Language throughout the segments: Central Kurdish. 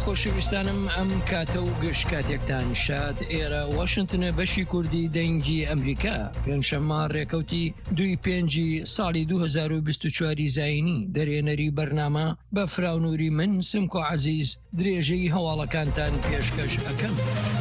خۆشەویستانم ئەم کاتە و گەشت کاتێکتان شاد ئێرە واشنتنە بەشی کوردی دەنگی ئەمریکا پێنجشەممە ڕێکەوتی 2/5 ساڵی 2024 زاینی دەرێنەری بەرنامە بە فراونوری من سمکۆ عەزیز درێژەی هەواڵەکانتان پێشکەش ئەکەم.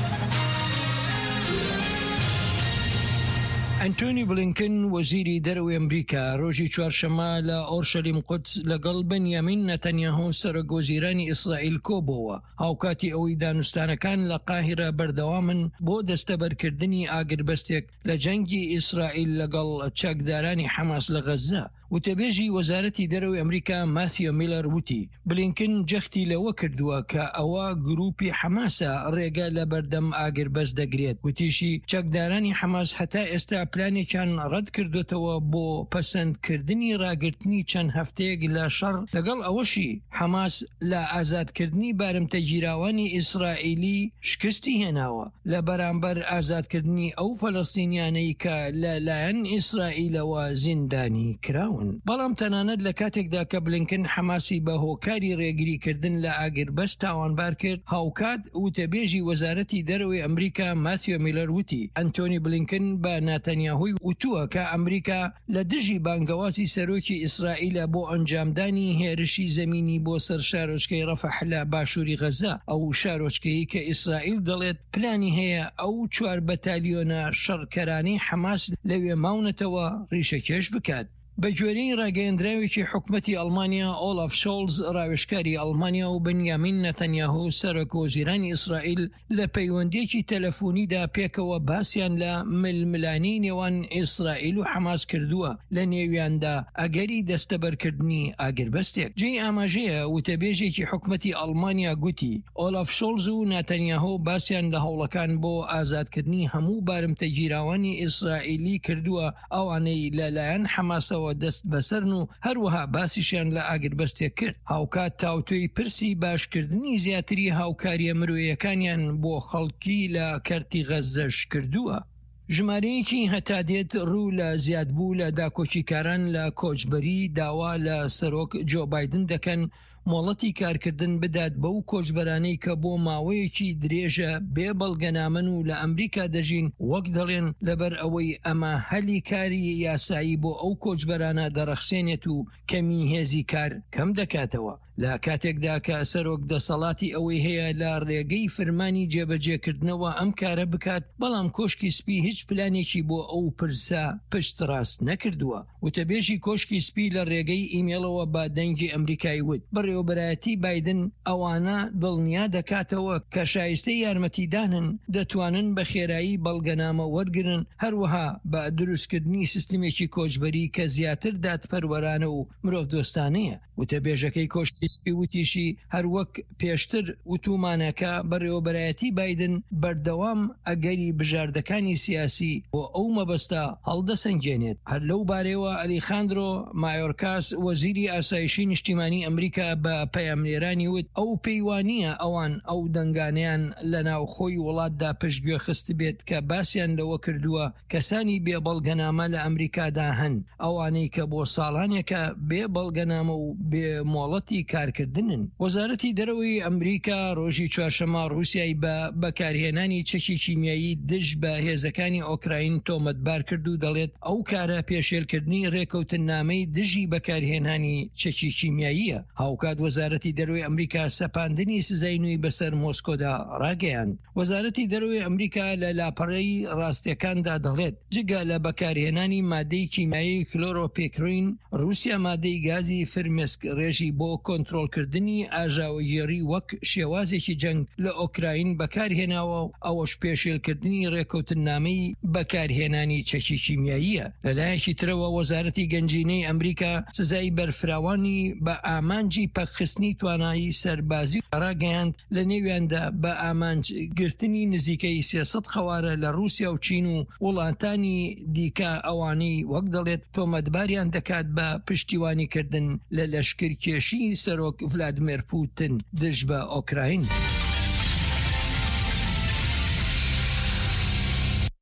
ئەنتۆنی بلینکن وەزیری دەرەوەی ئەمریکا ڕۆژی چوارشەممە لە ئۆرشەلیم قودس لەگەڵ بەنیامین نەتەنیاهو سەرۆکوەزیرانی ئیسرائیل کۆبووە هاوکاتی ئەوەی دانوستانەکان لە قاهیرە بەردەوامن بۆ دەستەبەرکردنی ئاگربەستێک لە جەنگی ئیسرائیل لەگەڵ چەکدارانی حەماس لە غەزە. وتەبێژی وەزارەتی دەرەوەی ئەمریکا ماثیو میلەر وتی بلینکن جەختی لەوە کردووە کە ئەوە گروپی حەماسە ڕێگە لە بەردەم ئاگربەست دەگرێت. وتیشی چەکدارانی حەماس هەتا ئێستا پلانێکیان ڕەت کردوتەوە بۆ پەسەندکردنی ڕاگررتنی چەند هەفتەیەک لە شەڕ لەگەڵ ئەوەشی حەماس لە ئازادکردنی بارمتەگیراوانی ئیسرائیلی شکستی هێناوە لە بەرامبەر ئازادکردنی ئەو فەلەستینیانەی کە لەلایەن ئیسرائیلەوە زیندانی کراون. بەڵام تەنانەت لە کاتێکدا کە بلینکن حەماسی بە هۆکاری ڕێگریکردن لە ئاگربەست تاوانبار کرد هاوکات وتەبێژی وەزارەتی دەرەوەی ئەمریکا ماثیو میلەر وتی ئەنتۆنی بلینکن بە ناتەنیاهوی وتووە کە ئەمریکا لە دژی بانگەوازی سەرۆکی ئیسرائیلە بۆ ئەنجامدانی هێرشی زەمینی بۆ سەر شارۆچکەی ڕەفەح لە باشووری غەزە ئەو شارۆچکەیە کە ئیسرائیل دەڵێت پلانی هەیە ئەو 4 بەتالیۆنە شەڕکەرانەی حەماس لەوێ ماونەتەوە ڕیشەکێش بکات. بە گوێرەی ڕاگەیەندراوێکی حکومەتی ئەڵمانیا ئۆلاف شۆڵز ڕاوێژکاری ئەڵمانیا و بەنیامین نەتەنیاهو سەرۆکوەزیرانی ئیسرائیل لە پەیوەندیەکی تەلەفۆنیدا پێکەوە باسییان لە ململانی نێوان ئیسرائیل و حەماس کردووە لە نێویاندا ئەگەری دەستەبەرکردنی ئاگربەستێک. جێی ئاماژەیە وتەبێژێکی حکومەتی ئەڵمانیا گوتی ئۆلاف شۆڵز و نەتەنیاهو باسییان لە هەوڵەکان بۆ ئازادکردنی هەموو بارمتەگیراوانی ئیسرائیلی کردووە ئەوانەی لەلایەن حەماسەوە دەست بەسەرن و هەروەها باسیشیان لە ئاگربەستێک کرد. هاوکات تاوتوی پرسی باشکردنی زیاتری هاوکاریە مرۆیەکانیان بۆ خەڵکی لە کەرتی غەزەش کردووە. ژمارەیەکی هەتادێت ڕوو لە زیادبوو لە داکۆچیکاران لە کۆچبەری داوا لە سەرۆک جۆ بایدن دەکەن مۆڵەتی کارکردن بدات بەو کۆچبەرانەی کە بۆ ماوەیەکی درێژە بێ بەڵگەنامن و لە ئەمریکا دەژین وەک دەڵێن لەبەر ئەوەی ئەمە هەلی کاری یاسایی بۆ ئەو کۆچبەرانە دەرەخسێنێت و کەمی هێزی کار کەم دەکاتەوە. لە کاتێکدا کە سەرۆک دەسەڵاتی ئەوەی هەیە لە ڕێگەی فرمانی جێبەجێکردنەوە ئەم کارە بکات بەڵام کۆشکی سپی هیچ پلانێکی بۆ ئەو پرسە پشت ڕاست نەکردووە. وتەبێژی کۆشکی سپی لە ڕێگەی ئیمێڵەوە بە دەنگی ئەمریکای وت بەڕێوەبەرایەتی بایدن ئەوانە دڵنیا دەکاتەوە کە شایستەی یارمەتیدانن دەتوانن بە خێرایی بەڵگەنامە وەرگرن هەروەها بە دروستکردنی سیستمێکی کۆچبەری کە زیاتر دادپەروەرانە و مرۆڤ دۆستانەیە. وتەبێژەکەی کۆشتی سپی وتیشی هەروەک پێشتر وتومانەکە بەڕێوەبەرایەتی بایدن بەردەوام ئەگەری بژاردەکانی سیاسی بۆ ئەو مەبەستە هەڵدەسەنگێنێت. هەر لەو بارەوە ئەلیخاندرۆ مایۆرکاس وەزیری ئاسایشی نیشتیمانی ئەمریکا بە پەیامنێرانی وت ئەو پەیوانیە ئەوان ئەو دەنگانیان لە ناوخۆی وڵاتدا پشتگوێ خست بێت کە باسییان لەوە کردووە کەسانی بێ بەڵگەنامە لە ئەمریکادا هەن ئەوانەی کە بۆ ساڵانێکە بێ بەڵگەنامە و بێ مۆڵەتی کارکردنن. وەزارەتی دەرەوەی ئەمریکا ڕۆژی چوارشەممە ڕووسیای بە بەکارهێنانی چەکی کیمیایی دژ بە هێزەکانی ئۆکراین تۆمەتبار کرد و دەڵێت ئەو کارە پێشێلکردنی ڕێکەوتنامەی دژی بەکارهێنانی چەکی کیمیاییە. هاوکات وەزارەتی دەرەوەی ئەمریکا سەپاندنی سزای نوێی بەسەر مۆسکۆدا ڕاگەیاند. وەزارەتی دەرەوەی ئەمریکا لە لاپەڕەی ڕاستیەکاندا دەڵێت جگە لە بەکارهێنانی مادەی کیمیایی کلۆرۆپێکرین رووسیا مادەی گازی فرمێسک ڕێژی بۆ کۆنتڕۆلکردنی ئاژاوەگێڕی وەک شێوازێکی جەنگ لە ئۆکراین بەکارهێناوە و ئەوەش پێشێلکردنی ڕێکەوتنامەی بەکارهێنانی چەکی کیمیاییە. لەلایەکی ترەوە وەزارەتی گەنجینەی ئەمریکا سزای بەرفراوانی بە ئامانجی پەکخستنی توانایی سەربازی ڕاگەیاند لە نێویاندا بە ئامانجگرتنی نزیکەی 300 خەوارە لە رووسیا و چین و وڵاتانی دیکە ئەوانەی وەک دەڵێت تۆمەتباریان دەکات بە پشتیوانیکردن لە لەشکرکێشی سەرۆک ڤلادیمیر پوتین دژ بە ئۆکراین.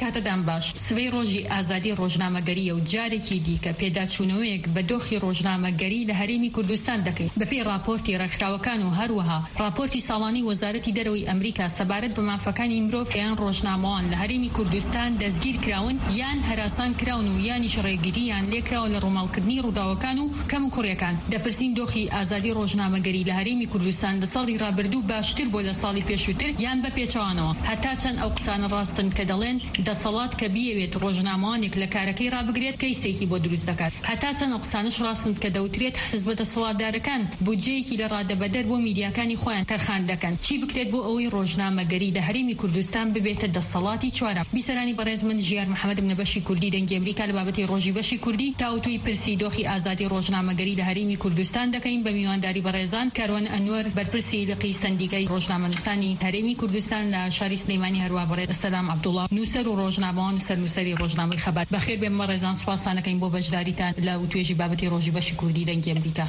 کاتەدان باش سبەی ڕۆژی ئازادی ڕۆژنامەگەریە و جارێکی دیکە پێداچوونەوەیەک بە دۆخی ڕۆژنامەگەری لە هەرێمی کوردستان دەکەین بەپێی راپۆرتی ڕێکخراوەکان و هەروەها راپۆرتی ساڵانی وەزارەتی دەرەوەی ئەمریکا سەبارەت بە مافەکانی مرۆڤ یان ڕۆژنامەوان لە هەرێمی کوردستان دەستگیر کراون یان هەراسان کراون و یانیش ڕێگریان لێکراوە لە ڕۆماڵکردنی ڕووداوەکان و کەم و کوڕیەکان. دەپرسین دۆخی ئازادی ڕۆژنامەگەری لە هەرێمی کوردستان لە ساڵی ڕابردوو باشتر بۆ لە ساڵی پێشووتر یان بە پێچەوانەوە؟ هەتا چەند ئەو قسانە ڕاستن کە دەڵێن دەسەڵات کە بیەوێت ڕۆژنامەوانێک لە کارەکەی ڕابگرێت کەیسێکی بۆ دروست دەکات. هەتا چەند ئەو قسانش ڕاستن کە دەوترێت حزب دەسەڵاتدارەکان بودجەیەکی لە ڕادەبەدەر بۆ میدیاکانی خۆیان تەرخان دەکەن. چی بکرێت بۆ ئەوەی ڕۆژنامەگەری لە هەرێمی کوردستان ببێتە دەسەڵاتی چوارەم؟ بیسەرانی بەڕێز من ژیار محەممەد لە بەشی کوردی دەنگی ئەمریکا لە بابەتی ڕۆژی بەشی کوردی تاوتوی پرسی دۆخی ئازادی ڕۆژنامەگەری لە هەرێمی کوردستان دەکەین بە میوانداری بەڕێزان کاروان ئەنوەر بەرپرسی لقی سندیکای ڕۆژنامەنووسانی هەرێمی کوردستان لە شاری سلەیمانی هەروە بەڕێز سەلام عەبدوڵڵا نووسەر و ڕۆژنامەوان و سەرنووسەری ڕۆژنامەی خەبات. بەخێر بێن بەڕێزان، سوپاسانەکەین بۆ بەشداریتان لە توێژی بابەتی ڕۆژی بەشی کوردی دەنگی ئەمریکا.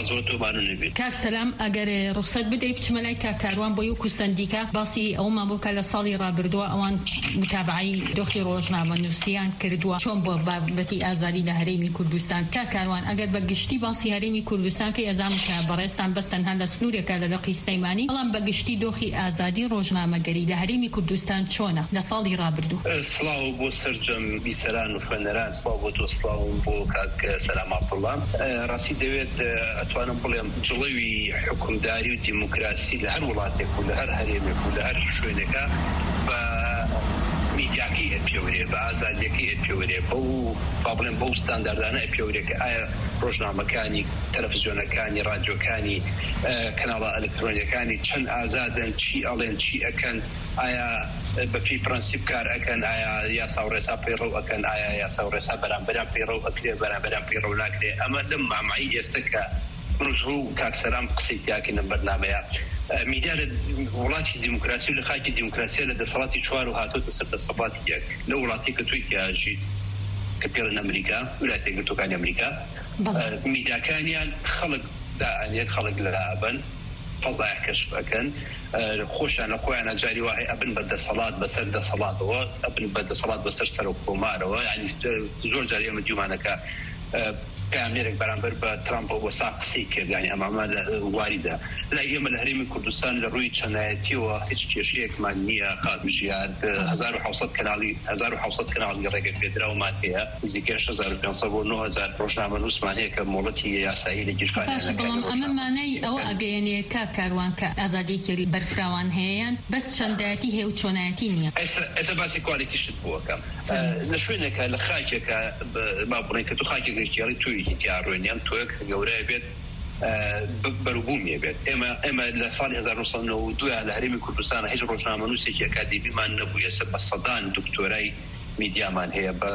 کاک سەلام، ئەگەر ڕوخسەت بدەیت بچمە لای کاک کاروان بۆ یەک سندیکا باسی ئەومان بۆ کە لە ساڵی ڕابردووە ئەوان متابعەی دۆخی ڕۆژنامەنووسیان کردووە چۆن بۆ بابەتی ئازادی لە هەرێمی کوردستان. کاک کاروان، ئەگەر بەگشتی باسی هەرێمی کوردستان کە ئەزام کە بەڕێستان بەستەن هەن لە سنوورێکە لە لقی سلەیمانی، بەڵام بەگشتی دۆخی ئازادی ڕۆژنامەگەری لە هەرێمی کوردستان چۆنە لە ساڵی ڕابردوو؟ سڵاو بۆ سەرجەم بیسەران و خوێنەران، سڵاو بۆ تۆ، سڵاو بۆ کاک سەلام عەبدوڵڵا. ڕاستی دەوێت ئەتوانم بڵێم جڵەوی حکومداری و دیموکراسی لە هەر وڵاتێک و لە هەر هەرێمێک و لە هەر شوێنێکە بە میدیاکی ئەپێورێ، بە ئازادیەکەی ئەپێورێ، با بڵێن بەو ستانداردانە ئەپێورێ کە ئایا ڕۆژنامەکانی، تەلەڤیزیۆنەکانی، رادیۆکانی، کەناڵە ئەلکترۆنیەکانی چەند ئازادن، چی ئەڵێن، چی ئەکەن، ئایا بەپی پرەنسیپ کار ئەکەن، ئایا یاسا و ڕێسا پەیڕەو ئەکەن، ئایا یاسا و ڕێسا بەرامبەران پەیڕەو ئەکرێ، بەرامبەران پەیڕەو ناکرێ. ئەمە لەم مامایی ئێستا کە ڕوو کاک سەلام قسەی تیاکەی لەم بەرنامەیە. میدیا لە وڵاتی دیموکراسی و لە خاکی دیموکراسیە لە دەسەڵاتی چوار و هاتۆتە سەر دەسەڵاتی یەک لە وڵاتی کە توی تیاژی کە پێڵێن ئەمریکا، ویلایەتە یەکگرتووەکانی ئەمریکا. میدیاکانیان خەڵک دائەنێت، خەڵک لەرابن، فەزای کەشف ئەکەن، خۆشیان لە خۆیان جاری وایە ئەبن بە دەسەڵات بەسەر دەسەڵاتەوە، ئەبن بە دەسەڵات بەسەر سەر و کۆمارەوە. یعنی زۆر جاری ئەمە دیومانەکە کامێرێک بەرامبەر بە ترامپەوە وەسا قسەی کرد، یعنی ئەمە واریدە. لای ئێمە لە هەرێمی کوردستان لە ڕووی چەنایەتیەوە هیچ کێشەیەکمان نییە. خاتوژیان 1700 کەناڵی ڕێگە پێدراومان هەیە، نزیکە 6500 بۆ 9000 ڕۆژنامەنووسمان هەیە کە مۆڵەتی یاسایی لە گیرفانیانەکە. بەڵام ئەمە مانای ئەوە ئەگەیەنێ کاک کاروان کە ئازادیەکی بەرفراوان هەیەیان بەس چەندایەتی هەیە و چۆنایەتی نییە. ئێستا باسی کوالیتیشت بووەکەم. لە شوێنێکە لە خاکێکە با بڵێن کە تو خاکێکی توویەکی تیاڕوێنیان تۆیەک گەورەیە بێت، بەروبوومیە بێت. ئێمە لە ساڵی 1992 لە هەرێمی کوردستان هیچ ڕۆژنامەنووسێکی ئەکادیمیمان نەبوو. ئێستا بە سەدان دکتۆرای میدیامان هەیە، بە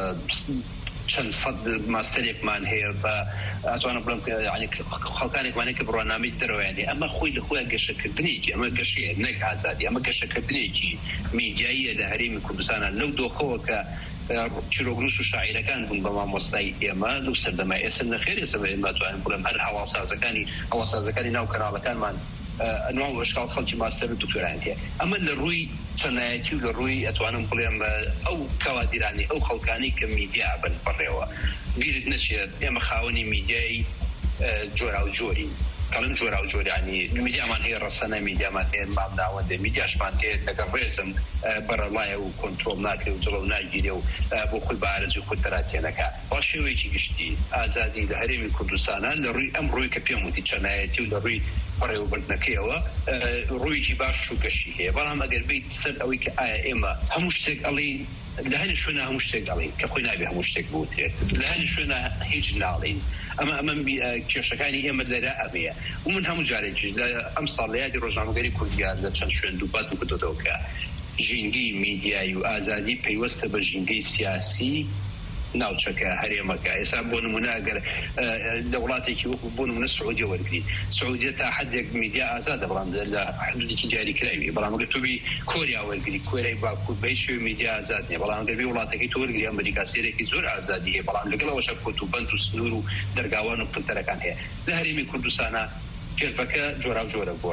چەند سەد ماستەرێکمان هەیە، بە ئەتوانم بڵێم خەڵکانێکمانەیە کە بڕوانامەی دەرەوەیانێ. ئەمە خۆی لە خۆیان گەشەکردنێکی، ئەمە گەشەیە نەک ئازادی، ئەمە گەشەکردنێکی میدیاییە لە هەرێمی کوردستانە. لەو دۆخەوە کە چیرۆگروس و شاعیرەکان بوون بە مامۆستای ئێمە لەو سەردەمای ئێستا نەخێر ئێستا ئێمە توانین بڵێم هەر هەواڵسازەکانی ناو کەناڵەکانمان ئەنواع و ئەشکال خەڵکی ماستەر و دکتۆران هەیە. ئەمە لە ڕووی چەنایەتی و لە ڕووی ئەتوانم بڵێم ئەو کەوادیرانی ئەو خەڵکانی کە میدیا بن بڕێوە. بیرت نەچێت ئێمە خاوەنی میدیای جۆرا و جۆری، کەڵم جۆرا و جۆرانی میدیامان هەیە، ڕەسەنە میدیامان هەیە، مامناوەندە میدیاشمان هەیە لەگەڵ ڕێزم بەرەڵایە و کۆنترۆڵ ناکرێ و جڵەو ناگیرێ و بۆ خۆی بارەج و خودتەراتێنەکە. با شێوەیەکی گشتی ئازادی لە هەرێمی کوردستانە لە ڕووی ئەم ڕووی کە پێم وتی چەنایەتی و لە ڕووی بەڕێوەبردنەکەیەوە ڕوویکی باش و گەشتی هەیە. بەڵام ئەگەر بیت سەر ئەوەی کە ئایا ئێمە هەموو شتێک ئەڵێین، لە هەر شوێنە هەموو شتێک ئەڵێین کە خۆی نابێ هەموو شتێک بوتێت، لە هەر شوێنە هیچ ناڵین. ئەمە کێشەکانی ئێمە لەرە ئەمەیە. و من هەموو جارێکی لە ئەم ساڵ لە یادی ڕۆژنامەگەری کوردیان لە چەند شوێن دووبات و کردەوە کە ژینگەی میدیایی و ئازادی پەیوەستە بە ژینگەی سیاسی ناوچەکە هەرێمەکە. ئێستا بۆ نمونە ئەگەر لە وڵاتێکی وەکو بۆ نمونە سعودیە وەرگری، سعودیە تا حدێک میدیا ئازادە، بەڵام لە حدودێکی جاریکراوی. بەڵام ئەگەر تۆ بی کۆریا وەرگری، کۆریای باکوور بەی شێوەی میدیا ئازاد نییە. بەڵام ئەگەر بی وڵاتەکەی تۆ وەرگری، ئەمریکا سێرێکی زۆر ئازادی هەیە، بەڵام لەگەڵەوەشە کۆتوبەند و سنوور و دەرگاوان و پلتەرەکان هەیە. لە هەرێمی کوردستانە کێرفەکە جۆرا و جۆرە گۆڕێت.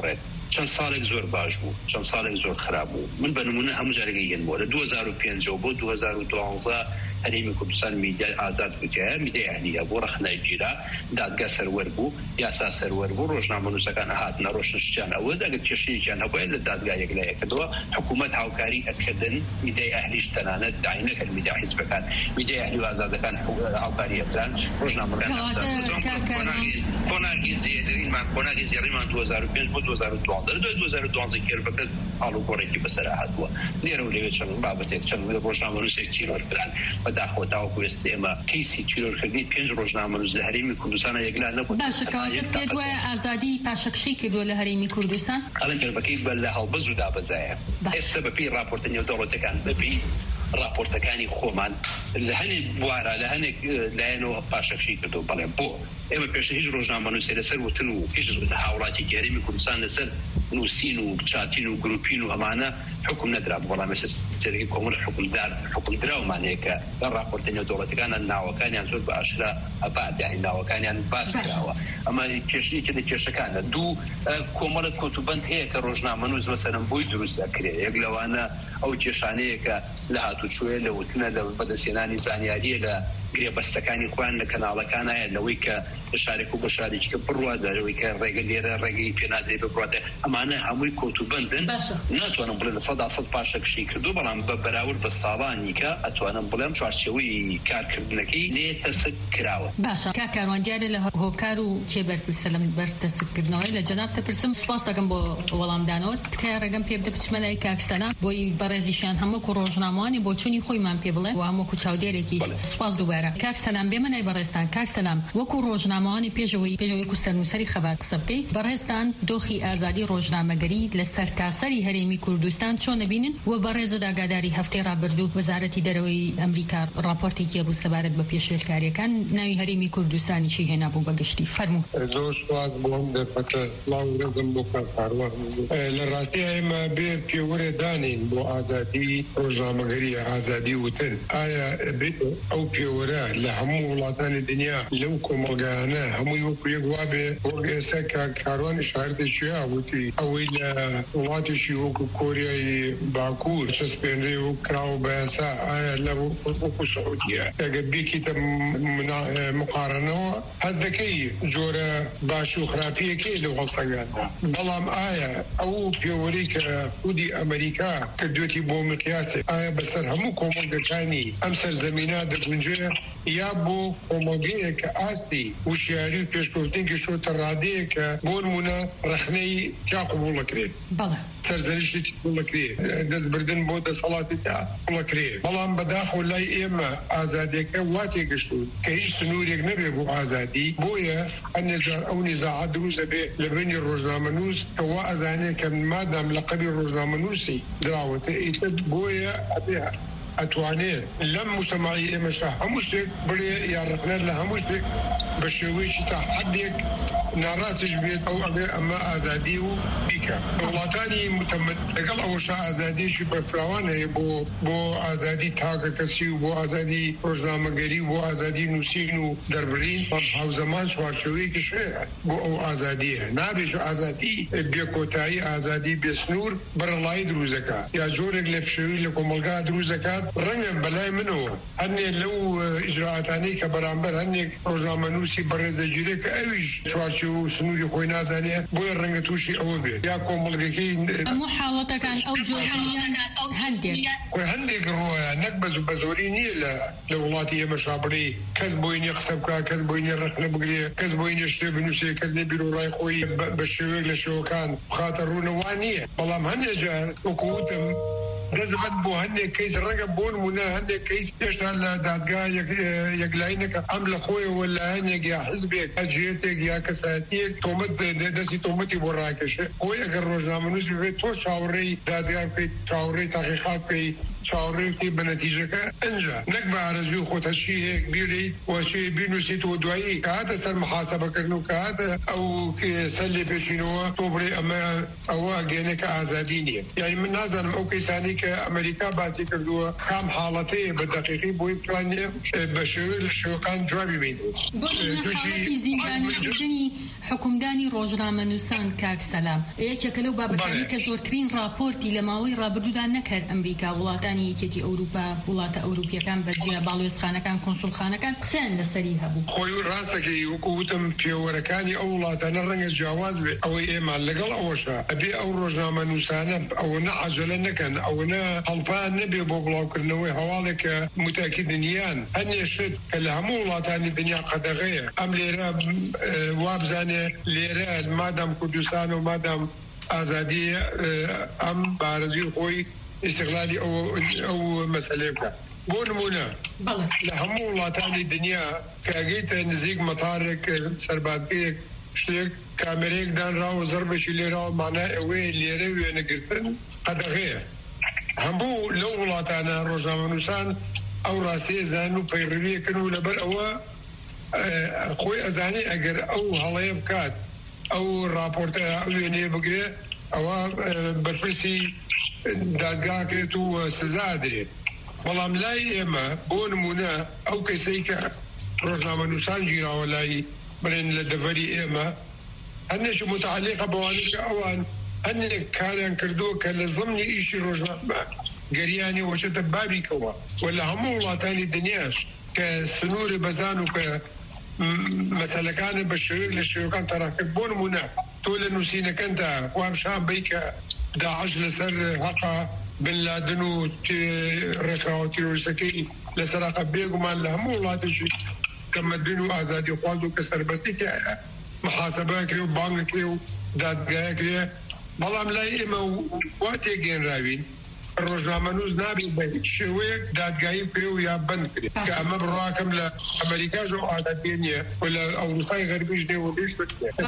چەند ساڵێک زۆر باش بوو چەند ساڵێک زۆر خراپ بوو من بە نمونە هەموو جارێکی گەنمەوە لە 2005 بۆ 2012 هەرێمی کوردستان میدیای ئازاد بووتە میدیای ئەهلیە بۆ ڕەخنەی گیرا دادگا سەروەر بوو یاسا سەروەر بوو ڕۆژنامەنووسەکان هاتنە ڕۆشنشتیان ئەوە ئەگەر کێشەیەکیان هەبووە لە دادگا یەکلایەکردەوە حکوومەت هاوکاری ئەکردن میدیای ئەهلیش تەنانەت داعینەکە میدیای حیزبەکان میدیای ئەهلی و ئازادەکان هاوکاری ئەکران ڕۆژنامەکان کۆناغی زێڕیمان 2005 بۆ 2012 کێربەکە هەڵوگۆڕێکی بەسەر هاتووە لێرە و لەوێ چەند بابەتێک چەند ڕۆژنامەنووسێک چیرۆرکران بەداخەوە تاوەکو ئێستا ئێمە کەیسی تیرۆرکردنی 5 ڕۆژنامەنووس لە هەرێمی کوردستانە یەکلا نەبوو. باشە کەواتە پێت وایە ئازادی پاشەکشەی کردووە لە هەرێمی کوردستان؟ ئەڵێن کێربەکەی لە هەڵبەز و دابەزایە ئێستا بەپێی راپۆرتە نێودەوڵەتەکان بەپێی راپۆرتەکانی خۆمان لە هەنێک بوارە لە هەنێک لایەنەوە پاشەکشی کردو بەڵێ بۆ ئێمە پێش هیچ ڕۆژنامەنووسێ لەسەر وتن و هیچ هاوڵاتی هەرێمی کوردستان لەسەر نووسین و چاتین و گروپین و ئەمانە حکم نەدرا بەڵام ئێستا سەرەکی کۆمەڵ حکم دراومانەیە کە لە راپۆرتە نێودەوڵەتەکانە ناوەکانیان زۆر بە ئاشکرا ئەپادانی ناوەکانیان باس کراوە ئەمە کێشەیەکی لە کێشەکانە دوو کۆمەڵە کۆتوبەند هەیە کە ڕۆژنامەنووس مەسەلەن بۆی دروست ئەکرێ یەک لەوانە ئەو کێشانەیە کە لە هاتوچۆیە لە وتنە لە بەدەستێنانی زانیاریە لە گرێبەستەکانی خۆیان لە کەناڵەکان هەیە لەوەی کە شارێک و بە شارێکیکە بڕوا دەوەی کە ڕێگە لێرە ڕێگەی پێنادرێ ببڕاتێ ئەمانە هەمووی کۆتوبەندن ناتوانم بڵێن 100% پاشەکشی کردو بەڵام بە بەراورد بە ساڵانی کە ئەتوانم بڵێم چوارچێوەی کارکردنەکەی لێ تەسک کراوە. باشە کاکاروان دیارە لە هۆکار و کێبەرپرسە لەم بەرتەسکردنەوەی لە جەناب دەپرسم سوپاس دەکەم بۆ وەڵامدانەوە تکایە ڕێگەم پێ بدە بچمە لای کاکسەنا بۆی بەڕێزیشیان هەموو ڕۆژنامەوانی بۆ چوونی خۆیمان پێ بڵێ و هەموو چاودێرێکی سوپاس دووبارە. کاکسەنام بێمە نای بەڕێستان کاکسەنام وەکو ڕۆژنامەوانی پێشەوەی کوسەرنووسەری خەبات قسە بکەی بەڕێستان دۆخی ئازادی ڕۆژنامەگەری لە سەرتاسەری هەرێمی کوردستان چۆن نەبینن و بەڕێزە داگاداری هەفتەی ڕابردوو وەزارەتی دەرەوەی ئەمریکا راپۆرتێکی هەبوو سەبارەت بە پێشێلکاریەکان ناوی هەرێمی کوردستانی چی هێنابوو بەگشتی فەرموو. زۆر سوپاس بۆم دەرفەتە سڵاوەکەم بۆ کارکاروان لە ڕاستی ئێمە بێ پێوەرە دانین بۆ ئازادی ڕۆژنامەگەری ئازادی وتن ئایا بێت ئەو پێوەرە لە هەموو وڵاتانی دنیا لەو کۆمەلگایانە هەمووی وەکو یەک وابێ بۆ ئێستا کاروانی شاردێکی وتی ئەوەی لە وڵاتێکی وەکو کۆریای باکوور چەسپێنرێ و کراوە بە یاسا ئایا لە وەکو سعودیە ئەگەر بێکیتە مقارنەوە هەز دەکەی جۆرە باش و خراپیەکەی لە وەڵسەگاندا بەڵام ئایا ئەو پێوەرەی کە خودی ئەمریکا کردوێتی بۆ مقیاسێ ئایا بەسەر هەموو کۆمەلگەکانی ئەم سەرزەمینە دەگونجێ یا بۆ کۆمەلگەیە کە ئاستی وشیاری و پێشکەوتنێکی شۆتە ڕادەیە کە بۆ نمونە ڕەخنەی تا قبوڵەکرێت سەرزەریشتی قبوڵەکرێت دەستبردن بۆ دەسەڵاتی تا قبوڵەکرێت بەڵام بەداخەوە لای ئێمە ئازادیەکە وا تێگەشتوون کە هیچ سنوورێک نەبێ بۆ ئازادی بۆیە ئەو نزاعات دروست دەبێ لە بینی ڕۆژنامەنووس کە وا ئەزانێت کە مادام لە قەبی ڕۆژنامەنووسی دراوەتە ئیتر بۆیە ئەبێ ئەتوانێت لەم مجتەماعی ئێمەشە هەموو شتێک بڵێ یا ڕقنەر لە هەموو شتێک بە شێوەیەکی تا حەدێک ناڕاستش بێت ئەو ئەبێ ئەمە ئازادی و بیکە وڵاتانی متەمەد لەگەڵ ئەوەشە ئازادیەکی بەرفراوان هەیە بۆ ئازادی تاکە کەسی و بۆ ئازادی ڕۆژنامەگەری و بۆ ئازادی نووسین و دەربڕین هاوزەمان چوارچێوەیەکیش هەیە بۆ ئەو ئازادیە نابێت ئازادی بێکۆتایی ئازادی بێسنوور بەرەڵایی دروزەکە یا جۆرێک لە پشێوی لە کۆمەلگا دروزەکات ڕەنگە بەلای منەوە هەنێک لەو ئیجراعاتانەی کە بەرامبەر هەنێک ڕۆژنامەنووسی بەڕێزەگیرێک کە ئەویش چوارچێوە و سنووری خۆی نازانێت بۆیە ڕەنگە تووشی ئەوە بێت یا کۆمەڵگەکەی هەموو حاڵەتەکان ئەو جۆرانیان هەندێک ڕۆیە نەک بە زۆری نییە لە وڵاتی ئێمە شابڕی کەس بۆی نیە قسە بکە کەس بۆی نیە ڕەخنە بگرێ کەس بۆی نیە شتێ بنووسێ کەس نێ بیرۆڕای خۆی بە شێوەیەک لە شێوەکان بخاتە ڕوونەوە نییە بەڵام هەندێک جار وەکووتم دەزبەت بۆ هەندێک کەیس ڕەنگە بۆ نمونە هەندێک کەیس هێشتا لە دادگا یەکلاینەکە ئەم لە خۆیەوە لە هەندێک یا حزبێک ئەجێتێک یا کەساتیەک تۆمەت دەستی تۆمەتی بۆ ڕاکێشێ خۆی ئەگەر ڕۆژنامەنووس بێت تۆ چاوەڕێی دادگا بکەیت چاوەڕێی تاقیقات بکەیت چاوەڕێکی بە نەتیجەکە ئەنجا نەک بە ئارەزوی خۆتەشی هەیەک بیرەیت وەچێ بینووسیت و دوایی کە هاتە سەر محاسەبەکردن و کە هاتە ئەو سەر لێ پێچینەوە تۆ بڵێ ئەوە ئەگەێنێ کە ئازادی نییە. یعنی من نازانم ئەو کەیسانی کە ئەمریکا باسی کردووە کام حاڵەتەیە بە دەقیقی بۆی پلانێ بە شێوەیە لە شێوەکان جوابی بین. حاڵەتی زیندانیکردنی حکومدانی ڕۆژنامەنووسان کاک سەلام یەکێکە لەو بابەتانی کە زۆرترین راپۆرتی لە ماوەی ڕابردوودا نەکرد ئەمریکا وڵاتانی یەکێتی ئەوروپا وڵاتە ئەوروپیەکان بەجیا باڵێۆزخانەکان کۆنسوڵخانەکان قسەیان لەسەری هەبوو. خۆی ڕاستەکەی وەکوتم پێوەرەکانی ئەو وڵاتانە ڕەنگە جیاواز بێ ئەوەی ئێمە لەگەڵ ئەوەشە ئەبێ ئەو ڕۆژنامەنووسانە ئەوە نە عەجەلە نەکەن ئەوە نە هەڵپان نەبێ بۆ بڵاوکردنەوەی هەواڵێکە متاکیدنیان هەنێشت کە لە هەموو وڵاتانی دنیا قەدەغەیە ئەم لێرە وابزانێ لێرە مادام کوردستان و مادام ئازادی ئەم بارەزی خۆی استقلالی ئەو مەسەلێ بکە. بۆ نمونە لە هەموو وڵاتانی دنیا کاگەیتە نزیک مەتارێک سەربازگەیەک شتێک کامێرەیەک دانراوە زەربەشی لێراوە مانای ئەوەیە لێرە وێنەگرتن قەدەغەیە. هەموو لەو وڵاتانە ڕۆژنامەنووسان ئەو ڕاستەیە زان و پەیڕەویەکەن و لەبەر ئەوە خۆی ئەزانێ ئەگەر ئەو هەڵەیە بکات ئەو راپۆرتە ئەو وێنەیە بگرێ ئەوە بەرپرسی دادگاکرێت و سزا درێت. بەڵام لای ئێمە بۆ نمونە ئەو کەسەی کە ڕۆژنامەنووسان گیراوە لای بڵێن لە دەڤەری ئێمە هەندێکی متعلقە بەوانەی کە ئەوان هەندێک کاریان کردووە کە لە زەمنی ئیشی ڕۆژنامە گەریانی وەچێتە بابیکەوە و لە هەموو وڵاتانی دنیاش کە سنووری بەزان و کە مەسەلەکانە بە شێوەیەک لە شێوەکان تەڕاکرد. بۆ نمونە تۆ لە نووسینەکەندا وامشان بی کە داعش لەسەر حەقا بن لادن و ڕێکخراوە تیرۆریستەکەی لەسەرقە بێگومان لە هەموو وڵاتێکی کە مەدن و ئازادی خواز و کە سەربەستی تایە محاسەبە کرێ و بانگ کرێ و دادگایە کرێ. بەڵام لای ئێمە وا تێگەێنراوین ڕۆژنامەنووس نابێت بە هیچ شێوەیەک دادگایی کرێ و یا بند کرێ کە ئەمە بڕواکەم لە ئەمریکاش و عادەتێ نییە و لە ئەوروپای غەربیش نێ و بێش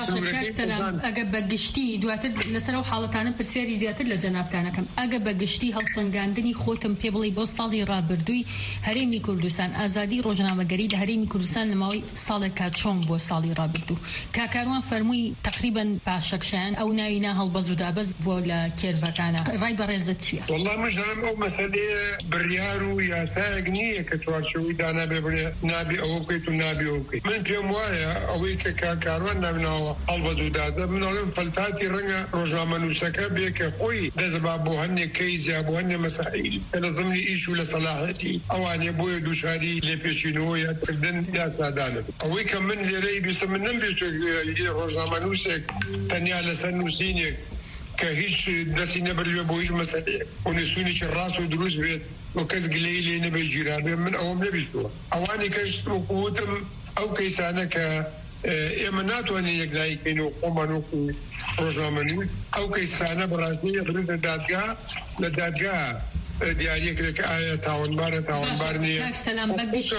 ئەگە بەگشتی دواتر لەسەر ئەو حاڵەتانە پرسیاری زیاتر لە جەنابتانەکەم ئەگە بەگشتی هەڵسەنگاندنی خۆتم پێ بڵێ بۆ ساڵی ڕابردووی هەرێمی کوردستان ئازادی ڕۆژنامەگەری لە هەرێمی کوردستان لە ماوەی ساڵێکا چۆن بۆ ساڵی ڕابردوو کاکاروان فەرمووی تقریباً پاشەکشیان ئەو ناوینا هەڵبەز و دابەز بۆ لە کێرڤەکانە ڕای بەڕێزت چییە؟ مژدەم ئەو مەسەلەیە بڕیار و یاسایەک نییە کە چوارچەوەی دانابێ بڵێ نابێ ئەوە بکەیت و نابێ ئەوە بکەیت. من پێم وایە ئەوەی کە کاکاروان ناوناوە هەڵبەز و دازە منەڵێم فەلتاتی ڕەنگە ڕۆژنامەنووسەکە بێ کە خۆی دەزبا بۆ هەندێک کەیز یا بۆ هەندێک مەسائل کە لە زەمنی ئیش و لە سەلاحەتی ئەوانێ بۆیە دووچاری لێپێچینەوە یادکردن یا چادانە. ئەوەی کە من لێرەی بیستم من نەمبێت ڕۆژنامەنووسێک تەنیا لەسەر نووسینێک کە هیچ دەستی نەبەروێ بۆ هیچ مەسەلەیەک و نووسینێکی ڕاست و دروست بێت و کەس گلەی لێ نەبێ گیرابێ من ئەوەم نەبیستەوە. ئەوانی کەش وەکوتم ئەو کەیسانە کە ئێمە ناتوانین یەکلایکەین و خۆمان وەکو ڕۆژنامەنووس ئەو کەیسانە بەڕاستی بڕێتە دادگا لە دادگا دیاریەکرێک ئایا تاوانبارە تاوانبار نییە. سەلام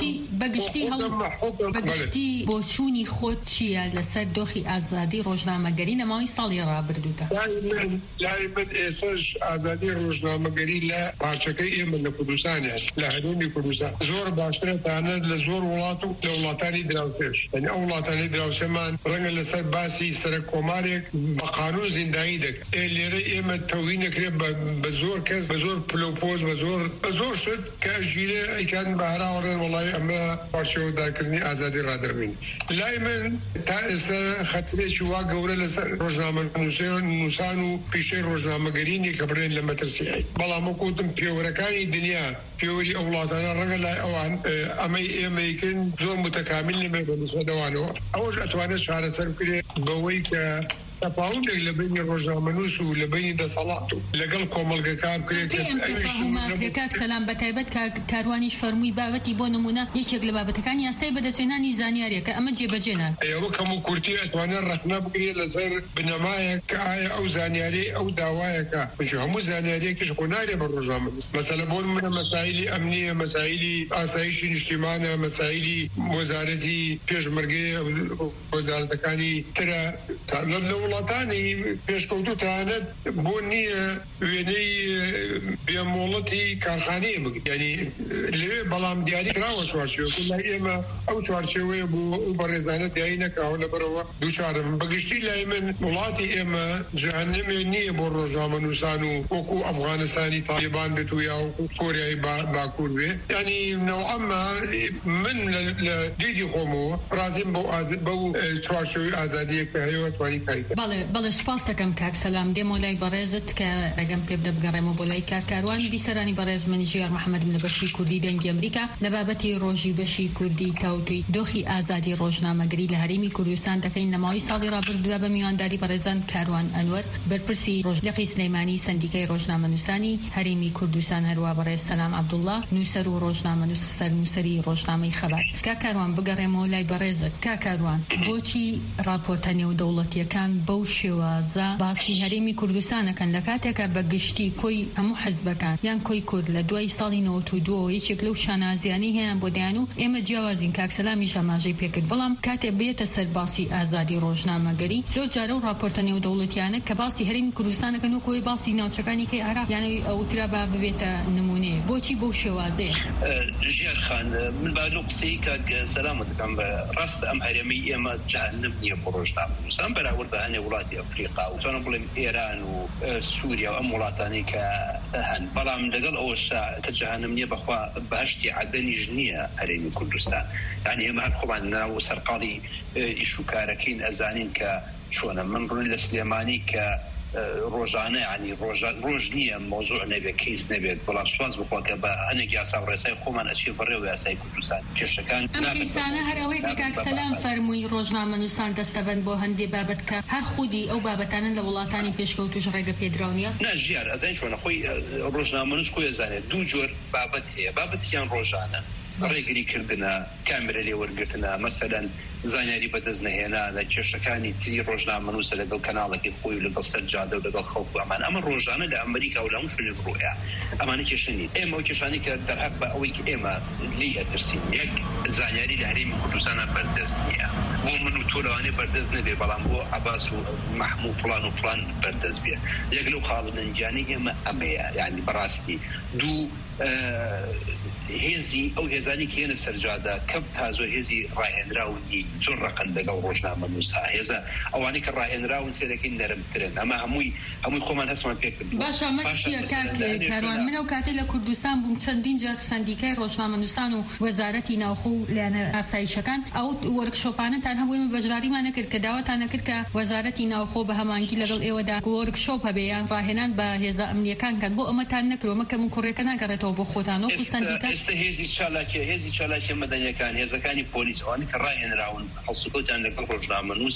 بەگشتی بۆ چوونی خۆت چییە لەسەر دۆخی ئازادی ڕۆژنامەگەری لە ماوەی ساڵی ڕابردوودا؟ لای من ئێساش ئازادی ڕۆژنامەگەری لە پارچەکەی ئێمە لە کوردستانە لە هەرێمی کوردستان زۆر باشترە تانەت لە زۆر وڵات و لە وڵاتانی دراوسێش. یعنی ئەو وڵاتانی دراوسێمان ڕەنگە لەسەر باسی سەرک کۆمارێک بە قانون زیندایی دەکەن. لێرە ئێمە تەوهین نەکرێت بە زۆر کەس بە زۆر پلۆپۆز بە زۆر شت کە ژیرە ئەیکان بە هەراوەڕێن وڵای ئەمە پارچەوەدارکردنی ئازادی ڕادربین. لای من تا ئێستا خەترێکی وا گەورە لەسەر ڕۆژنامەنووسان و پیشەی ڕۆژنامەگەرینی کە بڕێن لە مەترسیایی. بەڵام وەکوتم پێوەرەکانی دنیا پێوەری ئەو وڵاتانە ڕەنگە لای ئەوان ئەمەی ئێمەیکن زۆر متەکامیل نەبێت بە نسبەتەوانەوە. ئەوەش ئەتوانێت چارەسەر بکرێت بەوەی کە تەفاوتێک لە بینی ڕۆژنامەنووس و لە بینی دەسەڵات و لەگەڵ کۆمەڵگەکە بکرێت. کاک سەلام بەتایبەت کاروانیش فەرمووی بابەتی بۆ نمونە یەکێک لە بابەتەکانی یاسای بەدەستێنانی زانیاریەکە ئەمە جێبەجێ ناکرێت. ئێوە کەم و کورتی ئەتوانێت ڕەخنە بکرێت لەسەر بنەمایەک کە ئایا ئەو زانیاری ئەو داوایەکە هەموو زانیاریەکیش خۆ نارێ بە ڕۆژنامەنووس. مەسەلە بۆ نمونە مەسائلی ئەمنیە، مەسائلی ئاسایشی نیشتیمانە، مەسائلی وەزارەتی پێشمەرگەی وەزارەتەکانی ترە لە وڵاتانی پێشکەوتوتانت بۆ نییە وێنەی بێمۆڵەتی کارخانەیە بگرێت یعنی لەوێ بەڵام دیاری کراوە چوارچێوەکە لای ئێمە ئەو چوارچێوەیە بۆ ئەو بەڕێزانە دیاری نەکراوە لەبەرەوە دووچارم بەگشتی لای من وڵاتی ئێمە جەهەنەمێ نییە بۆ ڕۆژنامەنووسان و وەکو ئەفغانستانی تالیبان بێت و یا کۆریای باکوور بێ ینی نەوەما من لە دیدی خۆمەوە رازیم بەو چوارچێوەی ئازادیە کە هەیە توانی کاریکە. بەڵێ سپاس دەکەم کاک سەلام دێمە لای بەڕێزت کە ڕێگەم پێ بدە بگەڕێمە بۆ لای کارکاروان بیسەرانی بەڕێز من ژیار محەممەدم لە بەشی کوردی دەنگی ئەمریکا لە بابەتی ڕۆژی بەشی کوردی تاوتوی دۆخی ئازادی ڕۆژنامەگری لە هەرێمی کوردستان دەکەین لەماوەی ساڵی ڕابردوودا بە میوانداری بەڕێزان کاروان ئەنوەر بەرپرسی ڕۆژلەقی سلەیمانی سندیکای ڕۆژنامەنووسانی هەرێمی کوردستان هەروە بەڕێز سەلام عەبدوڵڵا نووسەر و ڕۆژنامەنووسەری ڕۆژنامەی خەبات. کاکاروان بگەڕێمەوە لای بەڕێزت. کاکاروان بۆچی راپۆرتە نێودەوڵەتیەکان بەو شێوازە باسی هەرێمی کوردستانەکەن لە کاتێکە بە گشتی کۆی هەموو حزبەکان یان کۆی کورد لە دوای ساڵی 92 یەکێک لەو شانازیانەی هەیەیان بۆ دەیان و ئێمە جیاوازین کاکسەلامیش ئاماژەی پێکرد بەڵام کاتێک بێتە سەر باسی ئازادی ڕۆژنامەگەری زۆر جارە و راپۆرتە نێودەوڵەتیانە کە باسی هەرێمی کوردستانەکەن و کۆی باسی ناوچەکانی کەی عێراق یانەوەی ئەوترا با ببێتە نمونەیە بۆچی بەو شێوازەیە؟ ژیار خان من بالو قسەی کاک سەلامت دەکەم ڕاست ئەم هەرێمەی ئێمە جەهەنەم نییە بۆ ڕۆژنامەنووسان بەراورد بە هەنێ وڵاتی ئەفریقا و تۆنە بڵێم ئێران و سووریا و ئەم وڵاتانی کە هەن بەڵام لەگەڵ ئەوەشتا کە جەهەنەم نییە بەخوا بەهەشتی عەدەنیش نییە هەرێمی کوردستان یعنی ئێمە هەر خۆمان ناو سەرقاڵی ئیشوکارەکەین ئەزانین کە چۆنە من ڕوون لە سلێمانی کە ڕۆژانە ینی ڕۆژ نییە مۆزوع نەبێت کەیس نەبێت بەڵام سوپاس بخوا کە بە هەنێک یاسا و ڕێسای خۆمان ئەچی بەڕێوە یاسای کوردستان کێشەکان ئەم کەیسانە هەر ئەوەی کە کاک سەلام فەرمووی ڕۆژنامەنووسان دەستەبەند بۆ هەندێ بابەت کە هەر خودی ئەو بابەتانە لە وڵاتانی پێشکەوتوش ڕێگە پێدراونیە نا ژیار ئەزای چۆنە خۆی ڕۆژنامەنووس خۆی ئەزانێت دوو جۆر بابەت هەیە بابەتیان ڕۆژانە ڕێگری کردنە کامرە لێوەرگرتنە مەسەلەن زانیاری بەدەست نەهێنا لە کێشەکانی تری ڕۆژنامەنووسە لەگەڵ کەناڵێکی خۆی و لەگەڵ سەرجادە و لەگەڵ خەڵک و ئەمان ئەمە ڕۆژانە لە ئەمریکا و لە هەموو شوێنێک ڕۆیە ئەمانە کێشەنی ئێمە و کێشانی کە دەرهەق بە ئەوەی کە ئێمە لی ئەترسین یەک زانیاری لە هەرێمی کوردستانە بەردەست نییە بۆ من و تۆ لەوانەیە بەردەست نەبێ بەڵام بۆ عەباس و مەحموود فڵان و فڵان بەردەست بێ یەک لەو خاڵنەنجیانەی ئێمە ئەمەیە یعنی بەڕاستی دوو هێزی ئەو هێزانی کە هێنە سەرجادە کەم تا زۆر هێزی ڕاهێنراونی زۆر ڕقن لەگەڵ ڕۆژنامەنووسا هێزە ئەوانەی کە ڕاهێنراون سێرەکەی نەرمترن ئەمە هەمووی خۆمان هەستمان پێ کرد. باشە ئەمە چییە کاروان من ئەو کاتێ لە کوردستان بووم چەندین جار سەندیکای ڕۆژنامەنووسان و وەزارەتی ناوخۆ و لایەنە ئاسایشەکان ئەو وەرکشۆپانەتان هەمووی بەشداریمانە کرد کە داواتانە کرد کە وەزارەتی ناوخۆ بە هەمانگی لەگەڵ ئێوەدا وەرکشۆپ هەبێ یان ڕاهێنان بە هێزە ئەمنیەکان کەن بۆ ئەمەتان نەکرۆ مەکەم و کوڕێکە ناگەڕێتەوە بۆ خۆتان وەکو سەندیکا هێزی چالاکی مەدەنیەکان هێزەکانی پۆلیس ئەوانی کە ڕاهێنراون هەڵسوکەوتیان لەگەڵ ڕۆژنامەنووس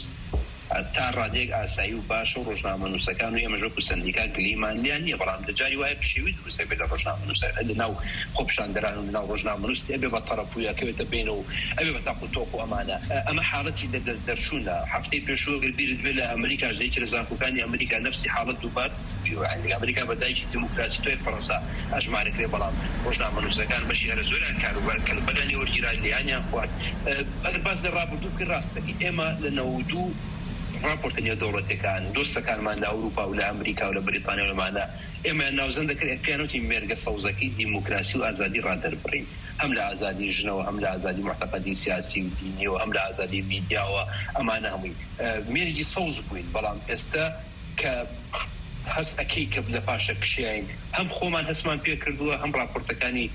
تا ڕادێک ئاسایی و باشە و ڕۆژنامەنووسەکان و ئێمە ژۆک و سەندیکا گلیمان لیان نییە بەڵام دەجاری وایە پشێوی دروستە بێت لە ڕۆژنامەنووسە لەناو خۆپیشاندەران و لەناو ڕۆژنامەنووس ئەبێ بە تەڕەپویەکەوێتە بینەوە و ئەبێ بە تاق و تۆق و ئەمانە ئەمە حاڵەتی لەدەست دەرچوونە هەفتەی پێشوە گربیرت بێت لە ئەمریکاش دەیەکی لە زانکۆکانی ئەمریکا نەفسی حاڵەت دووبار ئەمریکا بەدایکی دیموکراسی تۆی فەڕەنسا ئەژمارەکرێ بەڵام ڕۆژنامەنووسەکان بەشی هەرە زۆریان کاروبار کرد بەلانی وەرگیران لیانیان خوارد ئەگەر باس لە ڕابردوو کرد ڕاستەکەی ئێمە لە 92 راپۆرتە نێودەوڵەتیەکان دۆستەکانمان لە ئەوروپا و لە ئەمریکا و لە بریتانیا و لەمانە ئێمە ناوزەند دەکرێت پیانوتی مێرگە سەوزەکەی دیموکراسی و ئازادی ڕادەربڕین هەم لە ئازادی ژنەوە هەم لە ئازادی معتەقەدی سیاسی و دینیەوە هەم لە ئازادی میدیاوە ئەمانە هەمووی مێرگی سەوز بووین بەڵام ئێستا کە هەست ئەکەی کە لە پاشە کشیین هەم خۆمان هەستمان پێ کردووە هەم راپۆرتەکانی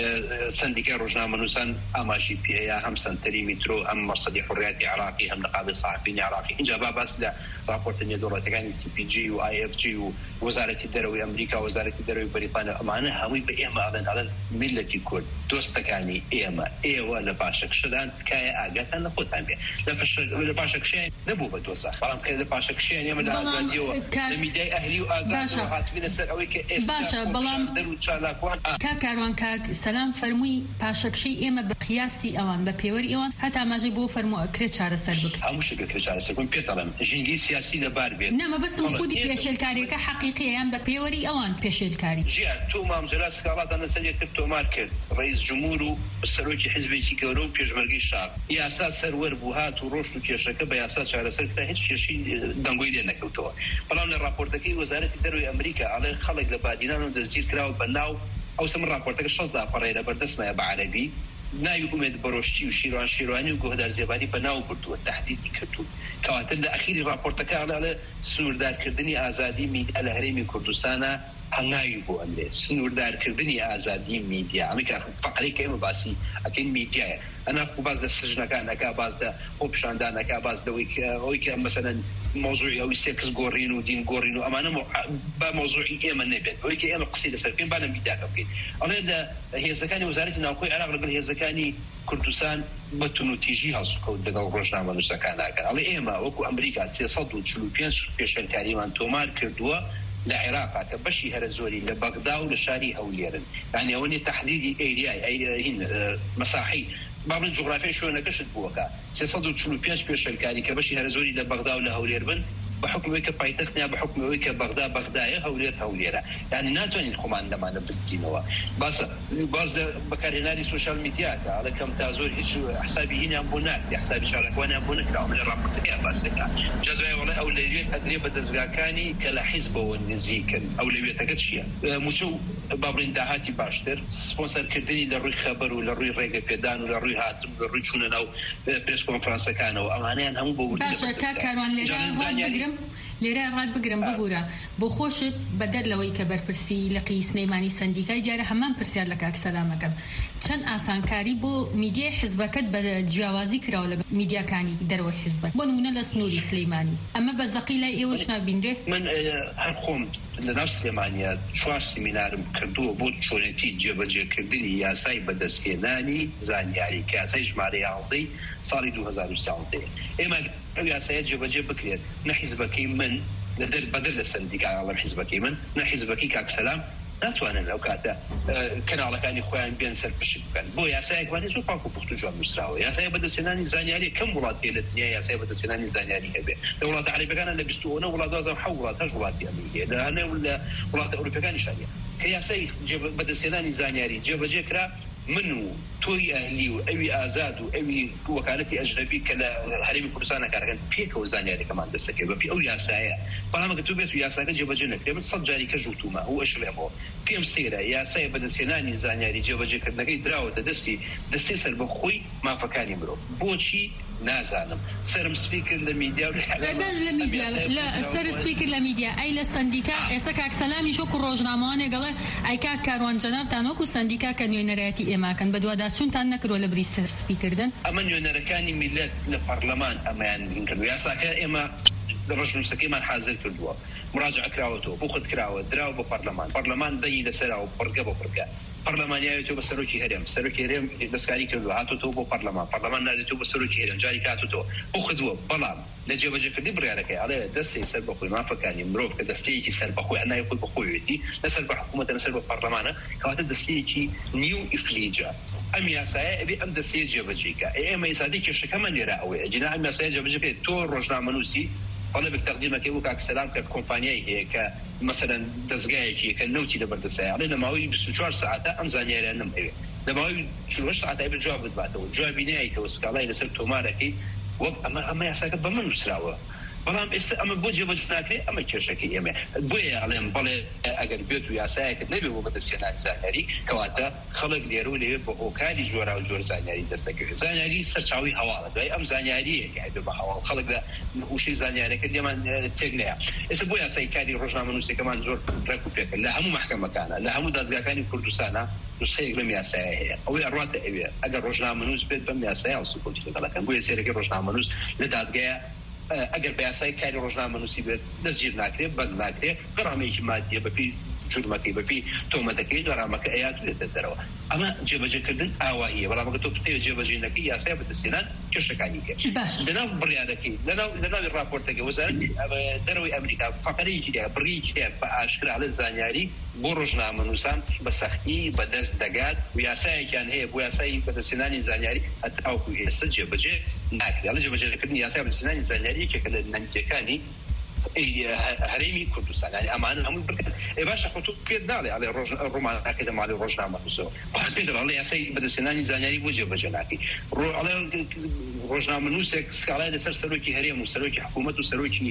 سندیکای ڕۆژنامەنووسان ئاماژی پێەیە هەم سنتەری میترۆ هەم مەرسەدی حڕیەتی عراقی هەم نقابی صحفیین عراقی اینجا باس لە راپۆرتە نێودەوڵەتیەکانی CPG و IFG و وەزارەتی دەرەوەی ئەمریکا وەزارەتی دەرەوەی بەریتانیا ئەمانە هەمووی بە ئێمە ئەڵێن میلەتی کورد دۆستەکانی ئێوە لە پاشەکشەدان تکایە ئاگاتان لە خۆتان بێ لە پاشەکشیان نەبوو بە دۆزە بەڵام کە لە پاشەکشیان ئێمە لە ئازادیەوە لە میدیای ئەهلی و ئازادی هاتوینە سەر ئەوەی کە ئێستا باشە بەڵام دەر و چالاکوان کاکاروان کاک سەلام فەرمووی پاشەکشەی ئێمە بە قیاسی ئەوان بە پێوەری ئەوان هەتا ئاماژەی بۆ فەرمووە ئەکرێت چارەسەر بکرێت. هەموو شتێک چارەسەر بکەن پێ دەڵێم ژینگەی سیاسی لەبار بێت. نەمە بەستم خودی پێشێلکاریەکە حەقیقیە یان بە پێوەری ئەوان پێشێلکاری. ژیا تۆ مامجللا سکاڵاتان لەسەر یەکتر تۆمار کرد ڕئیس جمهور و سەرۆکی حیزبێکی گەورە و پێشمەرگەی شار یاسا سەروەر بوو هات و ڕۆشت و کێشەکە بە یاسا چارەسەر کرا هیچ کێشی دەنگۆی لێ نەکەوتەوە. بەڵام لە راپۆرتەکەی وەزارەتی دەروی ئەمریکا ئەڵێ خەڵک لە بادینان و دەستگیر کراوە بە ناو ئەو سەم راپۆرتەکە 16 پەڕەیە لە بەردەستمایە بە عەرەبی ناوی ئومێد بەڕۆشتی و شیروانی و گۆهدار زێبانی بە ناو بردووە تهدیدی کردوون کەواتە لە ئەخیری راپۆرتەکە ئەڵێ سنووردارکردنی ئازادی میدیا لە هەرێمی کوردستانە هەنگاوی بۆ ئەمرێ سنووردارکردنی ئازادی میدیا ئەمریکا فقرەی کە ئێمە باسی ئەکەین میدیایە ئەنا باز لە سژنەکانەکە باز لە خۆپیشاندانەکە باز لەوەی کە مەسەلەن مۆزوعی ئەوی سێکس گۆڕین و دین گۆڕین و ئەمانە با مۆزوعی ئێمە نەبێت ئەوەی کە ئێمە قسەی لەسەر بکەین با لە میدیاکە بکەین ئەڵێ لە هێزەکانی وەزارەتی ناوخۆی عێراق لەگەڵ هێزەکانی کوردستان بە تونوتیژی هەڵسوکەوت لەگەڵ ڕۆژنامەنووسەکانەکە ئەڵێ ئێمە وەکو ئەمریکا 345 پێشەلکاریمان تۆمار کردووە لە عێراقا کە بەشی هەرە زۆری لە بەغدا و لە شاری هەولێرن یعنی ئەوەنێ تحدیدی ئەیریای مەساحی بابن جغرافیای شوێنەکەشت بووەکە 345 پێشەلکاری کە بەشی هەرە زۆری لە بەغدا و لە هەولێر بن بحكم که پایتخت نه بحكم که بغداد بغداد هوليره يعني ناتوانین خۆمان لەمانە بچینەوە باز بەکارهێنانی سوشال میدیاکە ئەڵێ کەم تا زۆر هیچ حسابی هینیان بۆ ناکرێ حسابی شارەکوانیان بۆ نەکراوە لە راپۆرتەکەیان باسەکە جا دوای وەڵێ ئەولەویێت ئەدرێ بە دەستگاکانی کە لە حیزبەوە نزیکن ئەولەویێتەکە چییە موچە بابڕین داهاتی باشتر سپۆنسەرکردنی لە ڕووی خەبەر و لە ڕووی ڕێگە پێدان و لە ڕووی هاتن لە ڕووی چوونە ناو پرێس کۆنفرانسەکانەوە ئەمانەیان هەموو بۆ لێرە ڕات بگرم ببوورە بۆ خۆشت بەدەر لەوەی کە بەرپرسی لە قیسنەیمانی سندیکای دیارە هەمان پرسیار لە کاک سەلامەکەم چەند ئاسانکاری بۆ میدیای حیزبەکەت بە جیاوازی کراوە لە میدیاکانی دەرەوەی حیزبەت بۆ نمونە لە سنووری سلەیمانی ئەمە بە زەقی لای ئێوەش نابینرێ من هەر خۆم لە ناو سلێمانیە 4 سیمینارم کردووە بۆ چۆنێتی جێبەجێکردنی یاسای بەدەستهێنانی زانیاری کە یاسای ژمارە 11 ساڵی 2013 ئێمە ئەو یاسایە جێبەجێ بکرێت نە حیزبەکەی من بەدەر لە سندیکا ئەڵەم حیزبەکەی من نە حیزبەکەی کاک سەلام ناتوانن ئەو کاتە کەناڵەکانی خۆیان بێن سەر پشت بکەن بۆ یاسایەکوانی زۆر پاک و پوخت و جوان نووسراوە یاسای بەدەستهێنانی زانیاری کەم وڵات پێ لە دنیا یاسای بەدەستهێنانی زانیاری هەبێ لە وڵاتە عەرەبیەکانە لە 29 وڵات 2007 وڵاتی ئەمریکیە لە وڵاتە ئەوروپیەکانی شاریە کە یاسای بەدەستهێنانی زانیاری جێبەجێ کرا من و تۆی ئەهلی و ئەوی ئازاد و ئەوی وەکالەتی ئەجنەبی کە لە هەرێمی کوردستانە کارەکەن پێکەوە زانیاریەکەمان دەستەکەوێت بەپی ئەو یاسایە بەڵام ئەگەر تۆ بێت و یاساکە جێبەجێ نەکرێت من 100 جاری کە ژووتومە و ئەشڵێمەوە پێم سێرە یاسای بەدەستهێنانی زانیاری جێبەجێکردنەکەی دراوەتە دەستی سەر بە خۆی مافەکانی مرۆڤ بۆچی نازانم سرم سپیکر لە میدیا لە میدیا لە سەر سپیکر لە میدیا ئەی لە سندیکا ئێستا کاک سەلامی شۆک و ڕۆژنامەوانێ گەڵێ ئەی کاک کاروان جەنابتان وەکو سندیکا کە نوێنەرایەتی ئێماکەن بە دوواداچوونتان نەکردووە لە بری سەر سپیکردن ئەمە نوێنەرەکانی میلەت لە پەرلەمان ئەمەیان کردو یاساکە ئێمە ڕۆژنووسەکەیمان حازر کردووە مراجعە کراوەتەوە بۆ خود کراوە دراوە بۆ پەرلەمان دەنگی لەسەراوە پڕگە بۆ پڕگە پەرلەمانیایەوە بە سەرۆکی هەرێم دەستکاری کردو هاتوتەوە بۆ پەرلەمان نادێتەوە بە سەرۆکی هەرێم جاری هاتوتەوە بۆ خودووە بەڵام لە جێبەجێکردنی بڕیارەکەی ئەڵێ دەستی سەر بەخۆی مافەکانی مرۆڤ کە دەستەیەکی سەر بەخۆی ئەنای خۆی بەخۆیەتی لەسەر بە حکوومەتە لەسەر بە پەرلەمانە کەواتە دەستەیەکی نیو ئیفلیجە ئەم یاسایە ئەبێ ئەم دەستەیە جێبەجێکە ئێمە ئێسادی کێشەکەمان لێرە ئەوەیە ئەجینا ئەم یاسایە جێبەجێکە تۆ ڕۆژنامەنووسی طلبك تقديمك وكاك سلام ككومبانياي هيك مثلا دزغايكي كنوتي لبردساي علينا ماوي 24 ساعه ام زانياري انم ايه دماوي 24 ساعه اي بجواب بتبعته جوابي نهائي توسكالاي لسرتو ماركي اما يساك بمن سراوه بەڵام ئێستا ئەمە بۆ جێبەجێناکرێ ئەمە کێشەکەی ئێمە بۆیە ئەڵێم بەڵێ ئەگەر بێت و یاسایەکت نەبێ بۆ بەدەستهێنانی زانیاری کەواتە خەڵک لێرە و لەوێ بە هۆکاری جۆرا و جۆر زانیاری دەستەکەوێت زانیاری سەرچاوی هەواڵە دوای ئەم زانیاریە کە هەبێ بە هەواڵ خەڵک لە وشەی زانیاریەکە لێمان تێک نەیە ئێستا بۆ یاسای کاری ڕۆژنامەنووسەکەمان زۆر ڕێک و پێکرد لە هەموو مەحکەمەکانە لە هەموو دادگاکانی کوردستانە نسخەیەک لەم یاسایە هەیە ئەوەی ئەڕاتە ئەوێ ئەگەر ڕۆژنامەنووس بێت بەم یاسایە سوکۆتی دەکەن بۆیە سێرەکەی ڕۆژنامەنووس لە دادگایە ئەگەر بە یاسای کاری ڕۆژنامەنووسی بێت دەستگیر ناکرێت بەند ناکرێت گەڕامەیەکی مادیە بەپی جرمەکەی بەپی تۆمەتەکەی دۆرامەکە ئەیات دەرەوە ئەمە جێبەجێکردن ئاواییە بەڵام تۆ پێ جێبەجێنەکەی یاسای بەدەستێنان کێشەکانی کرد لەناو بڕیارەکەی لەناوی راپۆرتەکەی وەزارەتی دەرەوەی ئەمریکا فەقەرەیەکی بڕیەکی بە ئاشکرا لە زانیاری بۆ ڕۆژنامەنووسان بە سەختی بەدەست دەگات و یاسایەکیان هەیە بۆ یاسایی بەدەستێنانی زانیاری ئەتاوکو ئێستا جێبەجێ ناکرێت لە جێبەجێکردنی یاسای بەدەستێنانی زانیاری یەکێکە لە نەنجەکانی هەرێمی کوردستان یعنی ئەمانە هەمووی بکەن باشە خۆ تۆ پێت ناڵێ ئەڵێ ڕۆمانەکەی ماڵی ڕۆژنامەنووسەوە پێ دەڵێ یاسای بەدەستێنانی زانیاری بۆ جێبەجێ ناکەی ئەڵێ ڕۆژنامەنووسێک سکاڵای لەسەر سەرۆکی هەرێم و سەرۆکی حکوومەت و سەرۆکی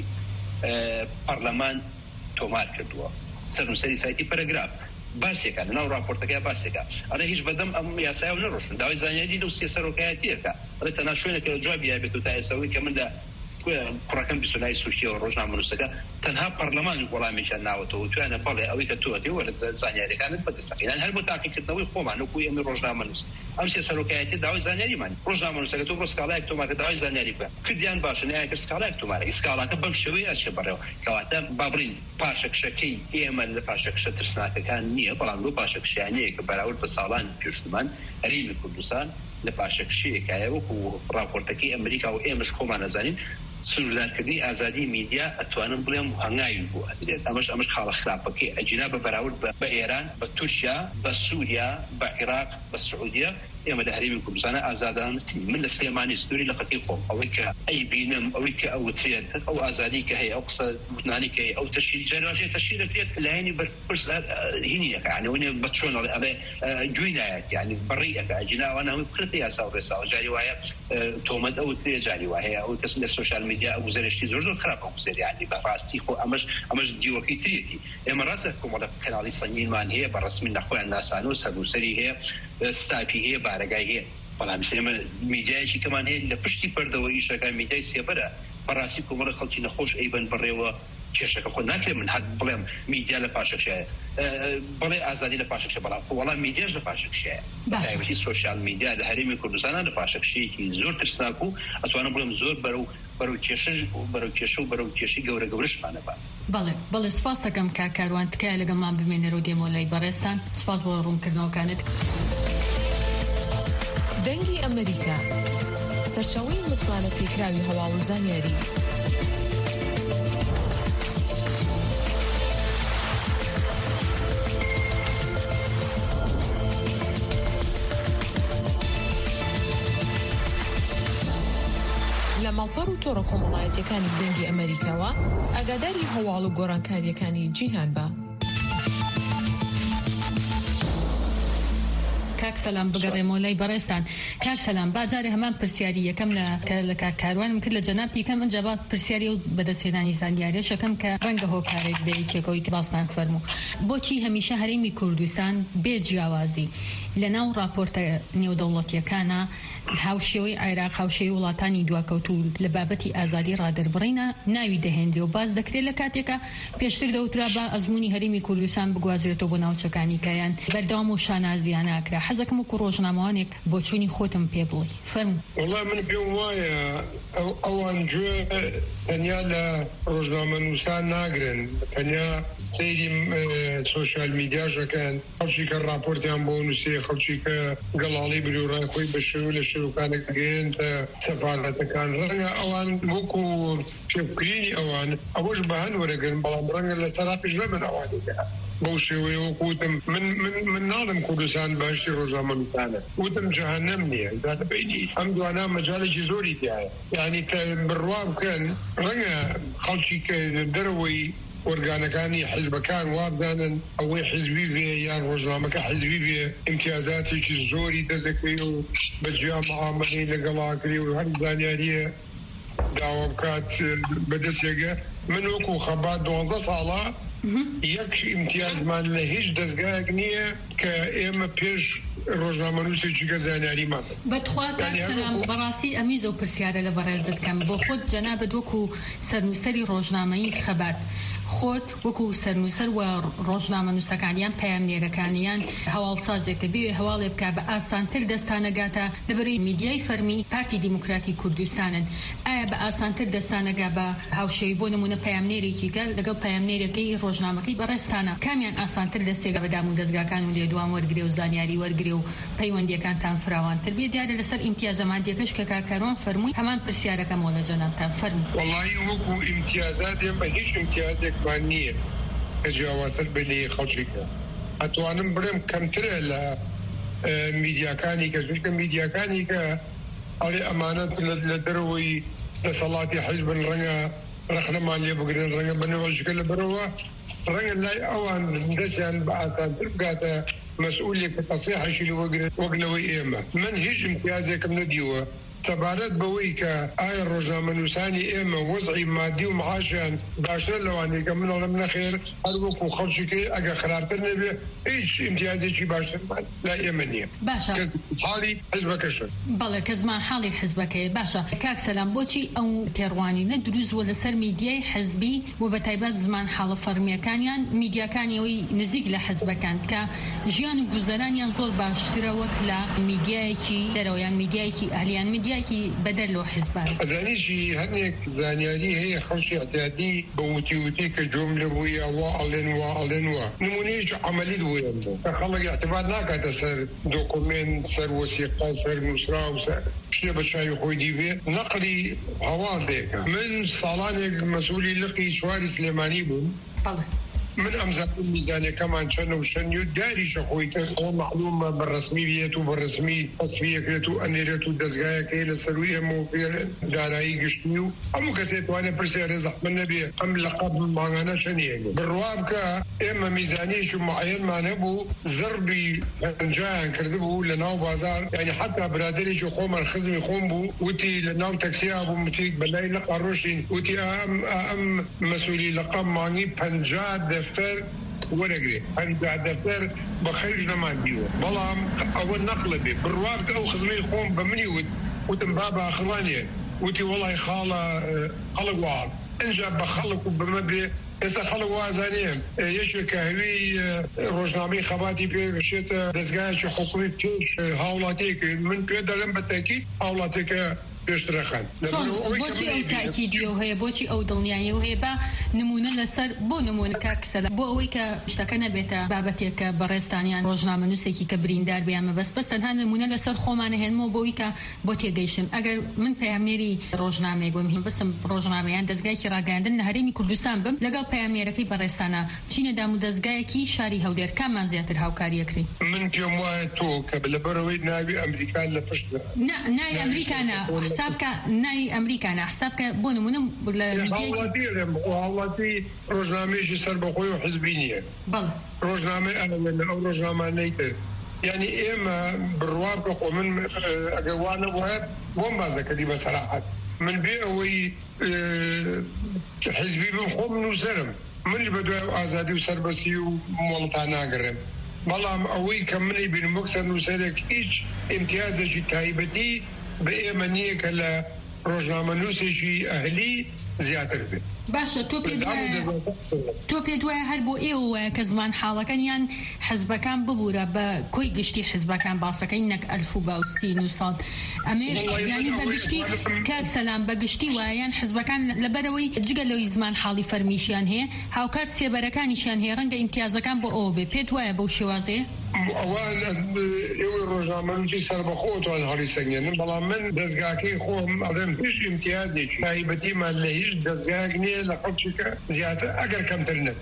پەرلەمان تۆمار کردووە سەرنووسەری سایتی پەرەگراف باسێکە لەناو راپۆرتەکەی باسێکە ئەڵێ هیچ بەدەم ئەم یاسایە نەڕۆشن داوای زانیاری لەو سێ سەرۆکایەتیەکە ئەڵێ تەنها شوێنێکە جوابی هەبێت و تا ئێستاوەی کە من لە کوڕەکەم بیسۆنای سوشتیەوە ڕۆژنامەنووسەکە تەنها پەرلەمانی وەڵامیشان ناوەتەوە توانە بەڵێ ئەوەی کە تۆ وەرە زانیاریەکانت بەدەستەکەیان هەر بۆ تاقیکردنەوەی خۆمان وەکوی ئەمە ڕۆژنامەنووس ئەم سێ سەرۆکایەتی داوای زانیاریمان ڕۆژنامەنووسەکە تۆ بۆ سکاڵایەک تۆمارکە داوای زانیاری بکە کردیان باشە نایان کرد سکاڵایەک تۆمارە سکاڵاکە بەم شێوەیە ئەچێ بەڕێوە کەواتە با بڕین پاشەکشەکەی ئێمە لە پاشەکشە ترسناکەکان نییە بەڵام لەو پاشەکشیانەیە کە بەراورد بە ساڵان پێشومان هەرێمی کوردستان لە پاشەکشەیەکایە وەکو راپۆرتەکەی ئەمریکا و ئێمەش خۆمان نەزانین سنوردارکردنی ئازادی میدیا ئەتوانم بڵێم هەنگاوی بوو ئەدرێت ئەمەش خاڵە خراپەکەی ئەجینا بە بەراورد بە ئێران بە تورکیا بە سووریا بە عێراق بە سعودیا ئێمە لە هەرێمی کوردستانە ئازادانەتی من لە سلێمانی سنووری لە قەتی خۆم ئەوەی کە ئەی بینم ئەوەی کە ئەوترێت ئەو ئازادی کە هەیە ئەو قسە وتنانی کە هەیە ئەو تەشیری جارواشەیە تەشیرەکرێت لایەنی بەرپرس هینیەکە یعنی وێنێ بە چۆن ئەڵێ گوێی نایەت یعنی بەڕێیەکە ئەجینا ئەوانە هەمووی بکرێتە یاسا و ڕێساوە جاری وایە تۆمەت ئەوترێت جاری وایە ئەو کەس لە سۆشیال میدیا گوزەرشتی زۆر خراپە گوزەری یعنی بەڕاستی خۆ ئەمەش دیوەکەی ترێتی ئێمە ڕاستە کۆمەڵە کەناڵی سەنگینمان هەیە بە ڕسمی نەخۆیان ناسانە و سەرنووسەری هەیە ستاپی هەیە بارەگای هەیە بەڵام ئێمە میدیایەکی کەمان هەیە لە پشتی پەردەوە ئیشەکان میدیای سێبەرە بەڕاستی کۆمەڵە خەڵکی نەخۆش ئەیبەن بڕێوە کێشەکە خۆ ناکرێت من هەت بڵێم میدیا لە پاشەکشایە بڵێ ئازادی لە پاشەکشە بەڵام وەڵام میدیاش لە پاشەکشایە بەتایبەتی سۆشیال میدیا لە هەرێمی کوردستانە لە پاشەکشەیەکی زۆر ترسناک و ئەتوانم بڵێم زۆر بەرەو کێشە و بەرەو کێشی گەورە گەورەشمانە بەڵێ سپاس دەکەم کاکاروان تکایە لەگەڵمان بمێنەرەوە دێمۆلای بەڕێستان سپاس بۆ ڕوونکردنەوەکانت. دەنگی ئەمریکا سەرچاوەی متمانە پێکراوی هەواڵ و زانیاری لە ماڵپەڕ و تۆڕە کۆمەڵایەتیەکانی دەنگی ئەمریکاوە ئاگاداری هەواڵ و گۆڕانکاریەکانی جیهان بە. کاک سەلام بگەڕێمەوە لای بەڕێستان. کاک سەلام باجارێ هەمان پرسیاری یەکەم لە کاکاروانم کرد لە جەنابی کەم ئەنجا پرسیاری و بەدەستهێنانی زانیاریە شەکەم کە ڕەنگە هۆکارێک بێ یەکێکەوەی باستان فەرموو بۆچی هەمیشە هەرێمی کوردستان بێ جیاوازی لە ناو راپۆرتە نێودەوڵەتیەکانە هاوشێوەی عێراق هاوشێوەی وڵاتانی دواکەوتوو لە بابەتی ئازادی ڕادەربڕینە ناوی دەهێنرێ و باز دەکرێت لە کاتێکە پێشتر دەوترا بە ئەزموونی هەرێمی کوردستان بگوازرێتەوە بۆ ناوچەکانی کایان بەردەوام و شانازیانە ئاکرا حەزەکەم وەکو ڕۆژنامەوانێک بۆ چوونی خۆتم پێ بڵێ فەرموو. وەڵام من پێم وایە ئەوان گوێ تەنیا لە ڕۆژنامەنووسان ناگرن تەنیا سەیری سۆشیال میدیاشەکەن خەڵکی کە راپۆرتیان بۆ نووسێ خەڵکی کە گەڵاڵی بلوڕای خۆی بە شێوە لە شێوەکانێک گەێنتە سەفارەتەکان ڕەنگە ئەوان وەکو پێبکرینی ئەوان ئەوەش بە هەن وەرەگرن بەڵام ڕەنگە لە سەراپیش نەبن ئەوانێکە بەو شێوەیە وەکوتم من ناڵم کوردستان باشی ڕۆژنامەنووسانە وتم جەهەنەم نییە دادەبینی ئەم دوانە مەجالێکی زۆری تایە یعنی کە بڕوا بکەن ڕەنگە خەڵکی کە دەرەوەی ئۆرگانەکانی حیزبەکان وابدانن ئەوەی حیزبی بێ یان ڕۆژنامەکە حیزبی بێ ئیمتیازاتێکی زۆری دەزەکەی و بەجیا معاملەی لەگەڵاکری و هەر زانیاریە داوا بکات بەدەستێگە من وەکو خەبات 12 ساڵە یەک ئیمتیازمان لە هیچ دەستگایەک نییە کە ئێمە پێش ڕۆژنامەنووسێکی کە زانیاریمان بەتخوا کاکسەلام بەڕاستی ئەمیزە و پرسیارە لە بەڕێزت کەم بۆ خۆت جەنابەت وەکو سەرنووسەری ڕۆژنامەیی خەبات خۆت وەکو سەرنووسەر و ڕۆژنامە نووسەکانیان پەیامنێرەکانیان هەواڵسازێک بێ هەواڵێ بکە بە ئاسانتر دەستانەگاتە لەبەرەوەی میدیای فەرمی پارتی دیموکراتی کوردستانن. ئایا بە ئاسانتر دەستانەگا بە هاوشێوی بۆ نمونە پەیامنێرێکی گەل لەگەڵ پەیامنێرەکەی ڕۆژنامەکەی بەڕێستانە کامیان ئاسانتر دەستێگە بە دام و دەستگاکان و لێدوان وەرگرێ و زانیاری وەرگرێ و پەیوەندیەکانتان فراوانتر بێ؟ دیارە لەسەر ئیمتیازە مادیەکەش کە کاکەڕۆن فەرمووی هەمان پرسیارەکەمەوە لە جەنابتان فەرمووی. وەڵی وەکو ئیمتیازات ئێمە هیچ ئیمتیازێکمان نییە کە جیاوازتر بێ لێ خەڵکیکە. ئەتوانم بڵێم کەمترە لە میدیاکانی کە چونکە میدیاکانی کە ئەڵێ ئەمانەت لە دەرەوەی دەسەڵاتی حیزبن ڕەنگە ڕەخنەمان لێ بگرن ڕەنگە بنەوەژگە لە بەرەوە ڕەنگە لای ئەوان دەستیان بە ئاسانتر بگاتە مەسئولێک کە تەسیحەشی لە وەک لەوەی ئێمە. من هیچ امتیازێکم نەدیوە سەبارەت بەوەی کە ئایا ڕۆژنامە نووسانی ئێمە وەزعی مادی و معاشیان باشتر لەوانەیە کە منەڵم نەخێر هەر وەکو خەڵکیکەی ئەگە خراپتر نەبێ هیچ امتیازێکی باشترمان لا ئێمە نییە. باشە حاڵی حیزبەکەشن. بەڵێ کە زمان حاڵی حیزبەکەیە. باشە کاک سەلام بۆچی ئەو تێڕوانینە دروستوە لەسەر میدیای حیزبی و بەتایبەت زمان حاڵە فەرمیەکانیان میدیاکانیەوەی نزیک لە حیزبەکان کە ژیان و گوزەرانیان زۆر باشترە وەک لە میدیایەکی دەرەوەیان میدیایەکی ئالیان میدیایەکی بەدەر لەوە حیزبان. ئەزانیشی هەندێک زانیاری هەیە خەڵکی اعتیادی بە وتی کە جۆملە بووی وا ئەڵێن وا نمونەیەکی عەمەلی دوێن کە خەڵک اعتماد ناکاتە سەر دۆکومنت سەر وەسیقە سەر نووسرا و سەر شتێ بە چاوی خۆی دیبێ نەقلی هەواڵ دێکە. من ساڵانێک مەسئولی لقی چواری سلێمانی بووم. من ئەمزانم میزانەکەمان چەند و شەنی و داریشە خۆی تر ئەوە معلومە بەڕسمی بێت و بەڕسمی تەسفیەکرێت و ئەنێرێت و دەستگایەکەی لەسەروی ئێمە و دارایی گشتنی و هەموو کەسێک توانێت پرسیارە زەحمەت نەبێ ئەم لەقەب ماگانە چەندیەگە بڕوا بکە ئێمە میزانەیەکی معەیەنمان هەبوو زەربی پەنجایان کردبوو لە ناو بازار یعنی حتا برادێکی خۆمان خزمی خۆم بوو وتی لە ناو تەکسیا بوو وتی بەلای لەقا ڕۆشتین وتی ئەم مەسئولی لەقەب مانگی 50 دەفتەر وەرەگرێ هەنگا دەفتەر بە خەرج نەمان دیوە بەڵام ئەوە نەقڵە بێ بڕوا بکە ئەو خزمەی خۆم بە منی وتم بابا ئاخڵانیە وتی وەڵای خاڵە خەڵک وڵ ئەنجا بە خەڵک و بمە بێ ئێستا خەڵک وازانەیە یەکێک کە هەوی ڕۆژنامەی خەباتی پێشێتە دەستگایەکی حکوومی پێش هاوڵاتێک من پێ دەڵێم بە تاکید هاوڵاتێکە پێشترەخەن. بۆچی ئەو تاکیدیە هەیە بۆچی ئەو دڵنیایە هەیە بە نمونە لەسەر بۆ نمونە کاکسەلا بۆ ئەوەی کە شتەکە نەبێتە بابەتێک کە بەڕێستانیان ڕۆژنامە نووسێکی کە بریندار بیانمە بەس تەنها نمونە لەسەر خۆمانە هێنمەوە بۆی کە بۆ تێگەیشتن ئەگەر من پەیامنێری ڕۆژنامەیە بۆم هین بەسم ڕۆژنامەیان دەستگایکی ڕاگەاندن لە هەرێمی کوردستان بم لەگەڵ پەیامنێرەکەی بەڕێستانە بچینە دام و دەستگایەکی شاری هەولێر کاممان زیاتر هاوکاریەکری. من پێم وایە تۆ کە لەبەرەوەی ناوی ئەمریکا لە پشت ناوی ئەمریکانە حسابکە ناوی ئەمریکانە حسابکە بۆ نمونە لە وڵاتی ڕۆژنامەیەکی سەربەخۆی و حیزبی نییە ڕۆژنامەی ئەو ڕۆژنامانەی تر یعنی ئێمە بڕوار بە خۆ من ئەگەر وانە وایە بۆم بازەکەدی بە سەراحەت من بێ ئەوەی حیزبی بم خۆم نووسەرم منی بە دوای ئازادی و سەربەسی و مۆڵتان ناگەڕێم بەڵام ئەوەی کە منی بینم وەک سەر نووسەرێک هیچ ئیمتیازێکی تایبەتی بە ئێمە نییە کە لە ڕۆژنامە نووسێکی ئەهلی زیاتر بێت. باشە تۆ پێ دوایە هەر بۆ ئێوە کە زمان حاڵەکەنیان حزبەکان ببوورە بە کۆی گشتی حزبەکان باسەکەی نەک 1930 ئەمێ ینی بەگشتی کاک سەلام بەگشتی وایەن حزبەکان لەبەرەوەی جگە لەوەی زمان حاڵی فەرمیشیان هەیە هاوکات سێبەرەکانیشیان هەیە ڕەنگە ئیمتیازەکان بۆ ئەوە بێ پێت وایە بەو شێوازەیە؟ ئەوان ئێوە ڕۆژنامەنووسی سەربەخۆتوان هەڵی سەنگێنن بەڵام من دەستگاکەی خۆم ئەڵێم هیچ ئیمتیازێکی تایبەتیمان لە هیچ دەستگاک نییە لە خەڵکیکە زیاتر ئەگەر کەمتر نێت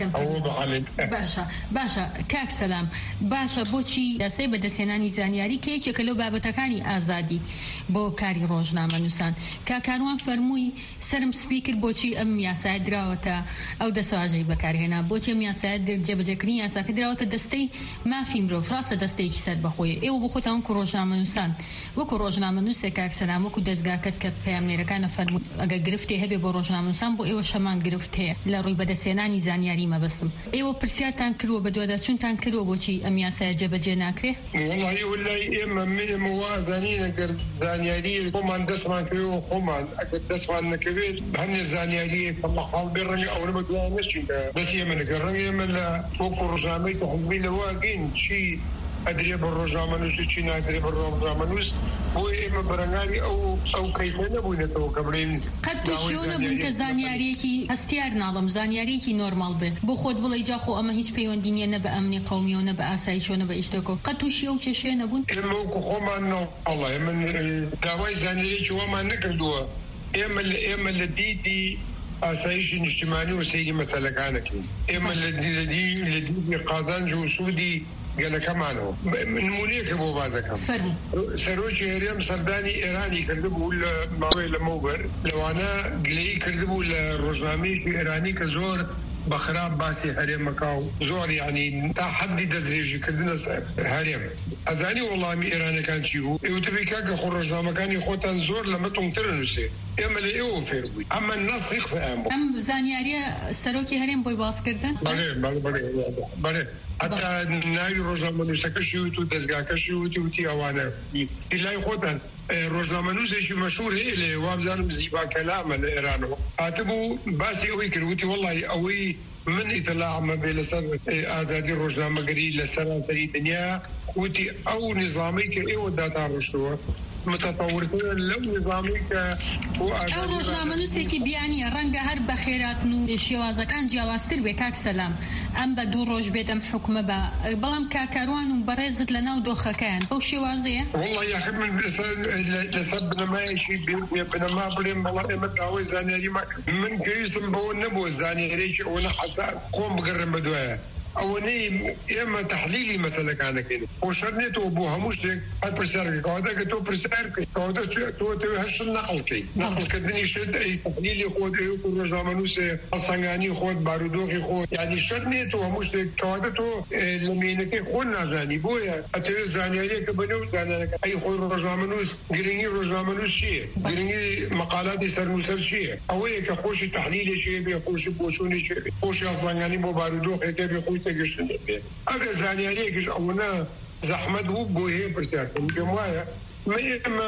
باشە کاک سەلام باشە بۆچی یاسای بەدەستهێنانی زانیاری کە یەکێکە لەو بابەتەکانی ئازادی بۆ کاری ڕۆژنامە نووسان کاکاروان فەرمووی سرم سپی کرد بۆچی ئەم یاسای دراوەتە ئەو دەسەواژەی بەکارهێنا بۆچی ئەم یاسای جێبەجێکردنی یاساکە دراوەتە دەستەی مافی مرۆڤ ڕاستە دەستێکی سەر بەخۆی ئێوە بخۆتەوە کە ڕۆژنامەنووسان وەکو ڕۆژنامەنووسێک کاکسەلام وەکو دەستگاکەت کە پەیامنێرەکانە فەرمووت ئەگە گرفتی هەبێ بۆ ڕۆژنامەنووسان بۆ ئێوە شەمان گرفت هەیە لە ڕووی بەدەستێنانی زانیاری مەبەستم ئێوە پرسیارتان کردووە بە دوواداچوونتان کردووە بۆچی ئەم یاسایە جێبەجێ ناکرێ؟ وڵی ئێمە وازانین ئەگەر زانیاری خۆمان دەستمان کردەوە خۆمان ئەگەر دەستمان نەکەوێت هەنێ زانیاریە کە مەحاڵ بێ ڕەنگە ئەوە بە دوای نەچین بەس ئێمە نەکە ڕەنگە ئێمە لە وەکو ڕۆژنامەی تەحوڵی لەواگەین چی ئەدرێ بە ڕۆژنامەنووس و چی نادرێ بە ڕۆژنامەنووس بۆی ئێمە بەرەنگاری ئەو کەیسە نەبووینەتەوە کە بڵێن قەت تووشیەوە نەبوون کە زانیاریەکی هەستیار ناڵم زانیاریەکی نۆرماڵ بێ بۆ خۆت بڵێ جاخۆ ئەمە هیچ پەیوەندی نیە نە بە ئەمنی قەومیەوە نە بە ئاسایشەوە نە بە ئیشتێکەوە قەت تووشی ئەو کێشەیە نەبوون؟ ئێمە وەکو خۆمان نەوەڵی من داوای زانیاریەکی وەمان نەکردووە ئێمە لە دیدی ئاسایشی نیشتیمانی و سەیری مەسەلەکانەکەین ئێمە لە دیدی قازانج و سوودی گەلەکەمانەوە نمونەیەکە بۆ بازەکەم سەرۆکی هەرێم سەردانی ئێرانی کردبوو لە ماوەی لە مەوبەر لەوانە گلەیی کردبوو لە ڕۆژنامەیەکی ئێرانی کە زۆر بەخراپ باسی هەرێمەکە و زۆر یعنی تا حەدی دەستدرێژیکردنە هەرێم ئەزانی وەڵامی ئێرانەکان چی بوو ئێوتبی کاکە خۆ ڕۆژنامەکانی خۆتان زۆر لە مەتونترە نووسێ ئێمە لە ئێوە فێر بووین ئەمە نەسی قسەیان بوو ئەم زانیاریە سەرۆکی هەرێم بۆی باسکردن؟ بەڵێ حتا ناوی ڕۆژنامەنووسەکەشی وت و دەستگاکەشی وتی ئەوانە لای خۆتان ڕۆژنامەنووسێکی مەشهور هەیە لێ وابزانم زیبا کەلامە لە ئێرانەوە هاتبوو باسی ئەوەی کردوتی وەڵی ئەوەی من ئیتلاعمە بێ لەسەر ئازادی ڕۆژنامەگەری لە سەرانسەری دنیا وتی ئەو نظامی کە ئێوە داتاڕشتووە متطورتر لەو نظامی کە ئەو ڕۆژنامەنووسێکی بیانیە ڕەنگە هەر بە خێراتن و شێوازەکان جیاوازتر بێ کاکسەلام ئەم بە 2 ڕۆژ بێت ئەم حکومە بە بەڵام کاکاروان و بەڕێزت لە ناو دۆخەکەیان بەو شێوازەیە؟ وڵڵی یاخی من لەسەر بنەمایەکی بنەما بڵێم بەڵام ئێمە داوای زانیاری ماکرد من پێویستم بەوە نەبووە زانیارێکی ئەوەنە حەساس خۆم بگەڕم بەدوایە ئەوەنەی ئێمە تەحلیلی مەسەلەکانەکەین خۆشەر نێتەوە بۆ هەموو شتێک هەر پرسیارەکە کەواتە کە تۆ پرسیارکەی کەواتە تۆ هەشت نەقڵکەی نەقڵکردنی شت تەحلیلی خۆت ڕۆژنامەنووسێ هەڵسەنگانی خۆت بارودۆخی خۆت یعنی شت نێتەوە هەموو شتێک کەواتە تۆ لە مێنەکەی خۆت نازانی بۆیە ئەتەوێت زانیاریەکە بەنێو زانیاریەکە ئەی خۆی ڕۆژنامەنووس گرنگی ڕۆژنامەنووس چییە گرنگی مەقالاتی سەرنووسەر چییە ئەوەیە کە خۆشی تەحلیلێکی بێ خۆشی بۆچوونێکی بێ خۆشی هەڵسەنگانی بۆ بارودۆخێکە بێ خۆی تەگەشتن بێ ئەگەر زانیاریەکیش ئەوەنە زەحمەت بوو بۆ هەیە پرسیارکەم پێم وایە ئێمە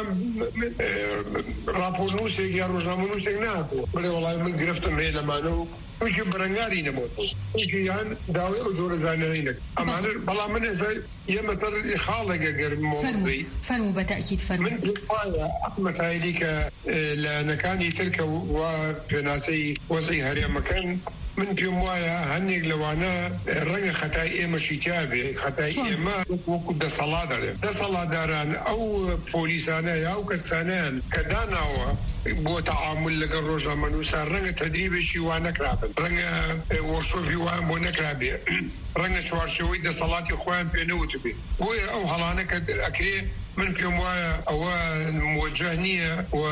راپۆرنووسێک یا ڕۆژنامەنووسێک ناکووە بڵێ وەڵای من گرفتم هەیە لەمانە و ویکی بەرەنگاری نەبووە ویکی یان داوای ئەو جۆرە زانیاری نەکرد ئەمانە بەڵام من ئێمە سەر خاڵێکە گەرمەوەی فەرموو بەتەئکید فەرموو من وایە مەسایلی کە لە نەکانی ترکە و پێناسەی وەزعی هەرێمەکەن من پێم وایە هەندێک لەوانە ڕەنگە خەتای ئێمەشی تیا بێ خەتای ئێمە وەکو دەسەڵاتداران ئەو پۆلیسانە یا ئەو کەسانیان کە داناوە بۆ تەعامل لەگەڵ ڕۆژنامەنووسان ڕەنگە تەدریبێکی وان نەکرابن ڕەنگە وەرشۆفی وان بۆ نەکرابێ ڕەنگە چوارچەوەی دەسەڵاتی خۆیان پێ نەوت بێ بۆیە ئەو هەڵانە کە ئەکرێ من پێم وایە ئەوە موجه نییە و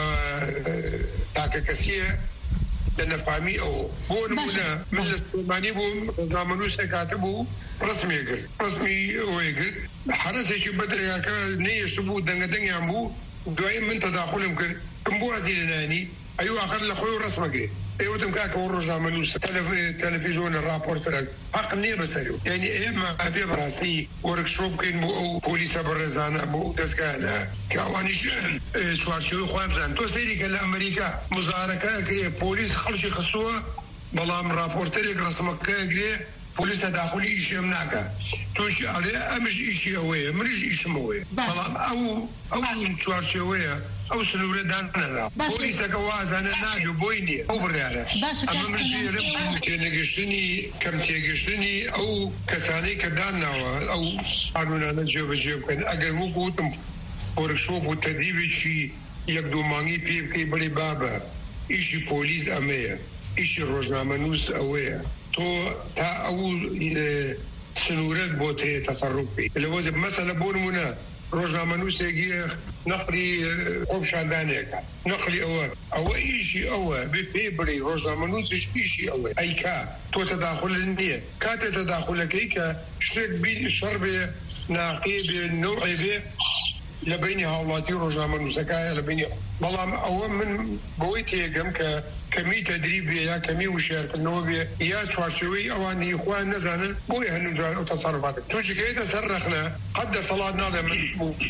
تاکە کەسیە لنفهمی او بو نمونه من لسلمانی بو ڕۆژنامەنووسێک کاتە بوو ڕسمی کرد ڕسمی ئەوەی کرد حرەسێکی بەدرێکاکە نەیەشت بوو دەنگەدەنگیان بوو دوایی من تەداخولم کرد کەم بۆ وازی لەنانی ئەیوە آخر لە خۆی و ڕسمەگرێ ئێوەتم کاکە ئەو ڕۆژنامەنووسە تەلەڤیزۆنە راپۆرتەرە حەق نییە بەسەریەوە یعنی ئێمە ئەبێ بەڕاستی وەرکشۆپ بکەین بۆ ئەو پۆلیسە بەڕێزانە بۆ ئەو دەستگایانە کە ئەوانیش چوارچێوەی خۆیان بزانن تۆ سەیری کە لە ئەمریکا مزارەکە کرێ پۆلیس خەڵکی خستووە بەڵام راپۆرتەرێک ڕسمەکە گرێ پۆلیس تەداخلی ئیشی ئەم ناکە تۆشی ئەڵێ ئەمش ئیشی ئەوەیە منیش ئیشم ئەوەیە بەڵام ئەو چوارچێوەیە ئەو سنوورە دانەرا پۆلیسەکە وازانە نابێ بۆی نییە ئەو بڕیارە ئەمە منژێرە تێنەگەشتنی کەم تێگەشتنی ئەو کەسانەی کە داناوە ئەو قانونانە جێبەجێ بکەن ئەگەر وەکوتم وەرکشۆپ و تەدریبێکی یەک دوو مانگی پێ بکەی بڵێ بابە ئیشی پۆلیس ئەمەیە ئیشی ڕۆژنامەنووس ئەوەیە تۆ تا ئەو سنوورەت بۆ تێ تەسەڕوف بکەیت لەوە مەسەلە بۆ نمونە ڕۆژنامەنووسێکی نەقلی خۆپشاندانێکە نەقلی ئەوە ئیشی ئەوە پێ بڵێ ڕۆژنامەنووسش ئیشی ئەوە ئەیکا تۆ تەداخل نییە کاتێ تەداخلەکەی کە شتێک بینی شەڕ بێ ناقێ بێ نەوعێ بێ لە بینی هاوڵاتی ڕۆژنامەنووسەکایە لە بینی بەڵام ئەوە من بەوەی تێگەم کە کەمی تەدریب بێ یا کەمی وشارکردنەوە بێ یا چوارچێوەی ئەوانی خوان نەزانن بۆی هەنوو جار ئەو تەسەڕفاتن تۆشکەیتە سەر رەخنە قەت دەسەڵات ناڵێ من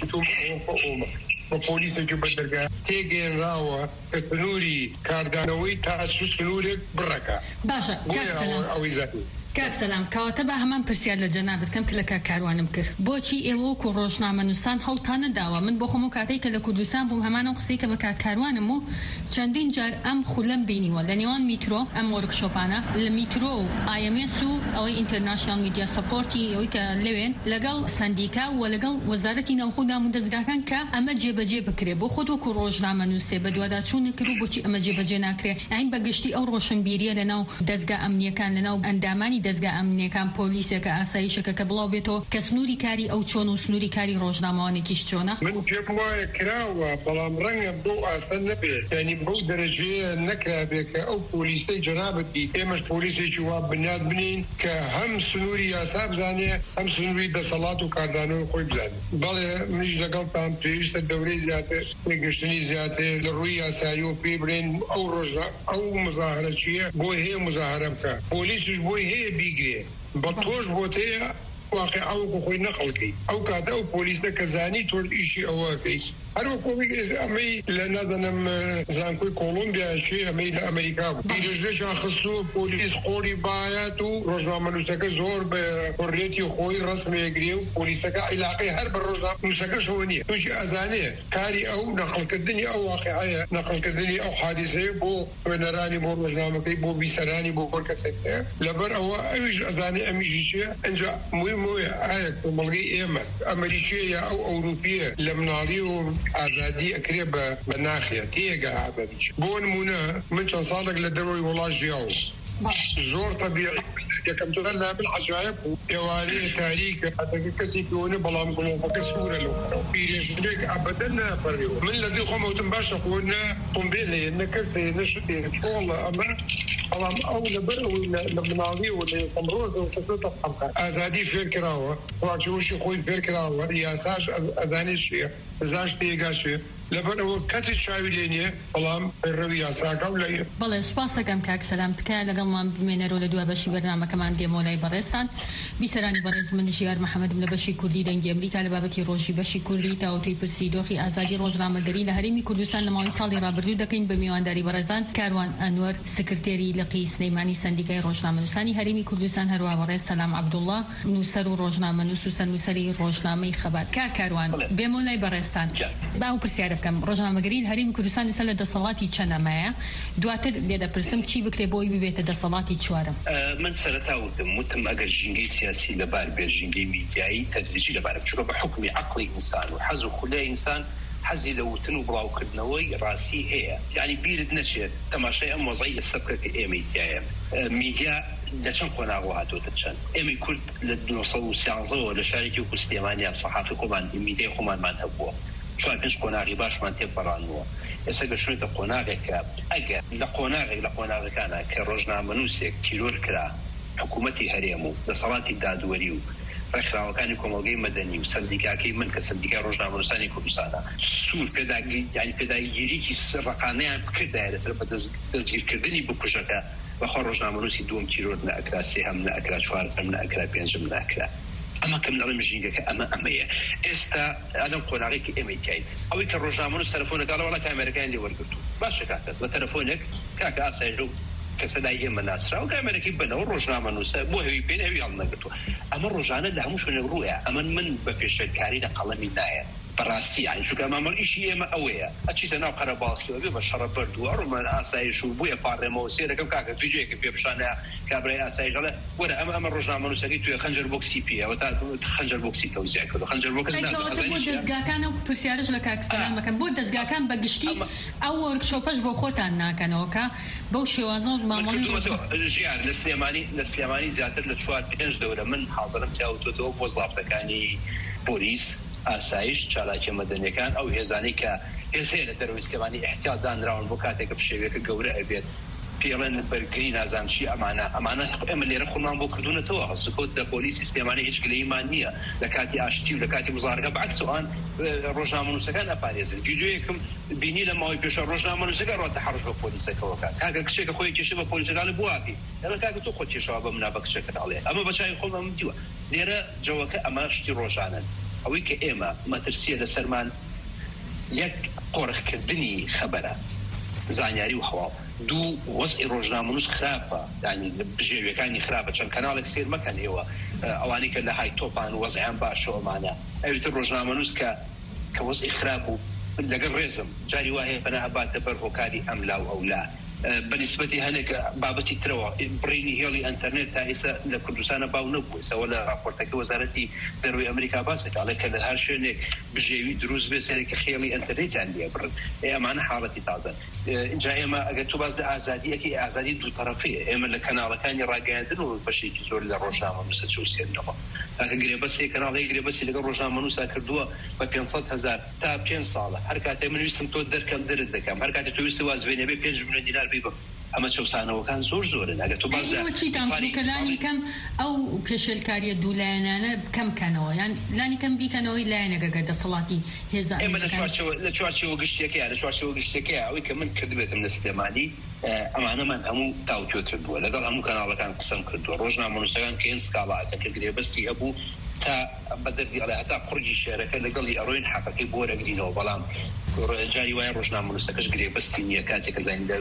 بە پۆلیسێکی بەدەرگا تێگەێنراوە کە سنووری کاردانەوەی تا سنوورێک بڕەکە باشە ئەوەی زەتی کاک سەلام کەواتە بە هەمان پرسیار لە جەنابەت کەم کە لە کاروانم کرد بۆچی ئێوە و ڕۆژنامەنووسان هەڵتان نەداوە من بۆ خۆم و کاتێک کە لە کوردستان بووم هەمانە قسەی کە بە کاروانم و چەندین جار ئەم خولەم بینیوە لە نێوان میترۆ ئەم وەرکشۆپانە لە میترۆ و IMS و ئەوەی ئینتەرناشنال میدیا سەپۆرتی ئەوەی کە لەوێن لەگەڵ سەندیکا و لەگەڵ وەزارەتی ناوخۆدام و دەستگاکان کە ئەمە جێبەجێ بکرێ بۆ خۆت وەکو ڕۆژنامەنووسێ بە دوواداچوونە کرد و بۆچی ئەمە جێبەجێ ناکرێ ئاین بەگشتی ئەو ڕۆشنبیریە لەناو دەستگا ئەمنیەکان لەناو ئەندامانی دەستگا ئەمنیەکان پۆلیسێکە ئاسایشەکە کە بڵاو بێتەوە کە سنووری کاری ئەو چۆن و سنووری کاری ڕۆژنامەوانێکیش چۆنە من پێم وایە کراوە بەڵام ڕەنگە بۆ ئاستا نەبێت یعنی بەو دەرەجەیە نەکرابێت کە ئەو پۆلیسەی جەنابەتی ئێمەش پۆلیسێکی وا بنیاد بنین کە هەم سنووری یاسا بزانێ هەم سنووری دەسەڵات و کاردانەوەی خۆی بزانێ بەڵێ منیش لەگەڵتان پێویستە دەورەی زیاتر گەشتنی زیاتر لە ڕووی یاسایی و پێ برێن ئەو ڕۆژە ئەو مزاهرە چییە بۆی هەیە مزاهرە بکە پۆلیسش بۆی هەیە بیگرێ بە تۆش بۆتەیە واقع ئەو خۆی نەقڵکەی ئەو کاتە ئەو پۆلیسە کە زانی تۆ ئیشی ئەوەکەی هەروە کۆمیک ئەمەی لە نازانم زانکۆی کۆلۆمبیا چی ئەمەی لە ئەمریکا بوو پیرژنێکیان خست و پۆلیس قۆری بایەت و ڕۆژنامەنووسەکە زۆر بە حڕیەتی خۆی ڕسمێگرێ و پۆلیسەکە عیلاقەی هەر بە ڕۆژنامەنووسەکەشەوە نییە تووشی ئەزانێ کاری ئەو نەقڵکردنی ئەو واقعەیە نەقڵکردنی ئەو حادیسەیە بۆ وێنەرانی بۆ ڕۆژنامەکەی بۆ بیسەرانی بۆ کەسێکە لەبەر ئەوە ئەویش ئەزانێ ئەمیشی چیە ئەنجا موویە ئایا کۆمەڵگەی ئێمە ئەمریکیە یا ئەو ئەوروپیە لە مناڵی و ئازادی ئەکرێ بە ناخێت تێگە ئازادیش بۆ نمونە من چەند ساڵێک لە دەرەوەی وڵات ژیاوم زۆر طبیعی یەکەم جار لا بالعجایب و ئێوارەیە تاریکە هەتەکە کەسی کۆنە بەڵام گڵۆپەکە سوورە لەو پیرێژنێک ئەبەدەن ناپەڕێەوە من لە دوی خۆمەوتم باشە خۆ نە قۆمبێلەیە نە کەسێ نە شتێ چۆڵە ئەمە بەڵام ئەو لەبەر ئەوەی لە مناڵی و لە یەکەم ڕۆژەوە کەسێتە حەڵقە ئازادی فێر کراوە ڕاجۆشی خۆی فێر کراوە یاساش ئەزانێ چییە زاش تێگا چێ لەبەر ئەوە کەسی چاوی لێ نییە بەڵام ڕەوی یاساکە و لە بەڵێ سوپاس دەکەم کاک سەلام تکایە لەگەڵمان بمێنەرەوە لە دوای بەشی بەرنامەکەمان دێمۆلای بەڕێستان بیسەرانی بەڕێز من ژیار محەممەدم لە بەشی کوردی دەنگی ئەمریکا لە بابەتی ڕۆژی بەشی کوردی تاوتوی پرسی دۆخی ئازادی ڕۆژنامەگەری لە هەرێمی کوردستان لە ماوەی ساڵی ڕابردوو دەکەین بە میوانداری بەڕێزان کاروان ئەنوەر سکرتێری لقی سلەیمانی سەندیکای ڕۆژنامەنووسانی هەرێمی کوردستان هەروە بەڕێز سەلام عەبدوڵڵا نووسەر و ڕۆژنامەنووس و سەرنووسەری ڕۆژنامەی خەبات کاروان بێمۆلای بەڕێستان باو پرسیار بکەم ڕۆژنامەگەری هەرێمی کوردستان لەسەر لە دەسەڵاتی چەندەمەیە دواتر لێ دەپرسم چی بکرێ بۆی ببێتە دەسەڵاتی چوارم من سەرەتا وتم ئەگەر ژینگەی سیاسی لەبار بێ ژینگەی میدیایی تەدریجی لەبارە بچووکە بە حکمی عەقڵی ئینسان و حەز و خولای ئینسان حەزی لە وتن و بڵاوکردنەوەی ڕاستی هەیە یعنی بیرت نەچێت تەماشای ئەم وەزعی سەبکە کە ئێمەی تایە میدیا لە چەند قۆناغەوە هاتوۆتە چەند ئێمەی کورد لە 1970ەوە لە شارێکی وەکو سلێمانیا سەحافی خۆمان میدیای خۆمانمان هەبووە 4-5 قۆناغی باشمان تێپەڕاندووە ئێستا گەشتوێتە قۆناغێکە ئەگەر لە قۆناغەکانە کە ڕۆژنامەنووسێک تیرۆر کرا حکوومەتی هەرێم و دەسەڵاتی دادوەری و ڕێکخراوەکانی کۆمەڵگەی مەدەنی و سەندیکاکەی من کە سەندیکای ڕۆژنامەنووسانی کوردستانە سوور پێداگیریکی ڕقانەیان بکردایە لەسەر بە دەستگیرکردنی بکوژەکە بەخوا ڕۆژنامەنووسی دووەم تیرۆر نەئەکرا سێهەم نەئەکرا چوارەم نەئەکرا پێنجم نەئەکرا ئەمە کەم لەڵێ ژینگەکە ئەمەیە ئێستا ئادەم قۆناغێکی ئێمەیکای ئەوەی کە ڕۆژنامەنووس تەلەفۆنەکە وڵات ئەمریکایان لێ وەرگرتو باشە کاتت بە تەلەفۆنێک کاکە ئاسایش و کەسەدای ئێمە ناسرا و ئەمریکی بنەوە ڕۆژنامەنووسە بۆ هەوی پێ هەوی هەڵ نەگرتووە ئەمە ڕۆژانە لە هەموو شوێنێک ڕوویە ئەمە من بە پێشەکاری لە قەڵەمی نایە بەڕاستی یانی چونکە ئەمە ئیشی ئێمە ئەوەیە ئەچیتە ناو قەرەباڵخیەوە بێ بە شەڕە بەردووە ڕۆمان ئاسایش و بوویە پاڕێمەوە سێرەکەم کاکە ڤیدیۆیەکە پێ بشانە کابرای ئاسایش دەڵێ وەرە ئەمە ڕۆژنامەنووسەکەی توێ خەنجەر بۆکسی پێەوە تا خەنجەر بۆکسی تەوزیع کردو خەنجەر بۆکس بۆ دەستگاکان و پرسیارش لە کاک سەلامەکەم بۆ دەستگاکان بەگشتی ئەو وەرکشۆپەش بۆ خۆتان ناکەنەوە کە بەو شێوازە مامەڵی ژیار لە سلێمانی زیاتر لە 4-5 دەورە من حاضرم تیاوتۆتەوە بۆ زابطەکانی پۆلیس ئاسایش چالاکی مەدەنیەکان ئەو هێزانەی کە هێزەیە لە دەرەوەیسکەوانی احتیاط دانراون بۆ کاتێکە بشێوەیەکە گەورە ئەبێت پێڵێن بەرگری نازان چی ئەمانە ئێمە لێرە خۆمان بۆ کردوونەتەوە هەڵسوکۆت لە پۆلیسی سلێمانی هیچ گلەیمان نییە لە کاتی ئاشتی و لە کاتی مزارەکە بەعکس ئەوان ڕۆژنامەنووسەکان ئەپارێزن ڤیدیۆیەکم بینی لە ماوەی پێشە ڕۆژنامەنووسەکە ڕاتە حەڕش بە پۆلیسەکەەوە کات کاکە کچێکە خۆی کێشە بە پۆلیسەکانە بواتی ئەڵە کاکە تۆ خۆت کێشەوە بە منا بە کچەکەت ئەڵێ ئەمە بەچای خۆمە من دیوە لێرە جەوەکە ئەمە شتی ڕۆژانن ئەوەی کە ئێمە مەترسیە لەسەرمان یەک قۆڕخکردنی خەبەرە زانیاری و هەواڵ دوو وەزعی ڕۆژنامەنووس خراپە یعنی بژێویەکانی خراپە چەند کەناڵێک سیر مەکەن ئێوە ئەوانەی کە لە های تۆپان وەزعیان باشەوەمانە ئەویتر ڕۆژنامەنووس کە وەزعی خراپ و لەگەڵ ڕێزم جاری وایە بەنا ئەباتە بەر هۆکاری ئەملا و ئەولا بەنسبەتی هەنێک بابەتی ترەوە بڕینی هێڵی ئەنتەرنێت تا ئێستا لە کوردستانە باو نەبووە ئەوە لە راپۆرتەکە وەزارەتی دەروی ئەمریکا باسێت ئەڵێ کە لە هەر شوێنێک بژێوی دروست بێ سەرێکە خێڵی ئەنتەرنێتیان لێ بڕن ئەمانە حاڵەتی تازە اینجا ئێمە ئەگەر تو باز لە ئازادیەکی ئازادی دوو تەرەفەیە ئێمە لە کەناڵەکانی ڕاگەیاندن و بەشێکی زۆر لە ڕۆژنامەنووسە چوسێنەوە ئەگە گرێبەستی کەناڵی گرێبەستی لەگەڵ ڕۆژنامەنووسا کردووە بە 500,000 تا 5 ساڵە هەر کاتێ من ویستم تۆ دەرکەم درت دەکەم هەر کاتێ تۆ ویستی وازبێنێ بێ 5 ملیۆن دینار بیبم ئەمە چەسانەوەکان زۆرن ئەگەر تۆ باز کەلانی کەم ئەو پێشێلکاریە دوولایەنانە کەمکەنەوە یان لانی کەم بیکەنەوەی لایەنەگەگە دەسەڵاتی هێزە ئێمە لە چوارچێوە گشتێکەیە ئەوەی کە من کردبێتم لە سلێمانی ئەمانەمان هەموو تاوتوێ کردووە لەگەڵ هەموو کەناڵەکان قسەم کردووە ڕۆژنامەنووسەکان کە ئێن سکاڵاتە کە گرێبەستی هەبوو تا بەدەردی ئەڵێ هەتا قورجی شێرەکە لەگەڵی ئەڕۆین حەقەکەی بۆ وەرەگرینەوە بەڵام جاری وایە ڕۆژنامەنووسەکەش گرێبەستی نییە کاتێکە زانیدە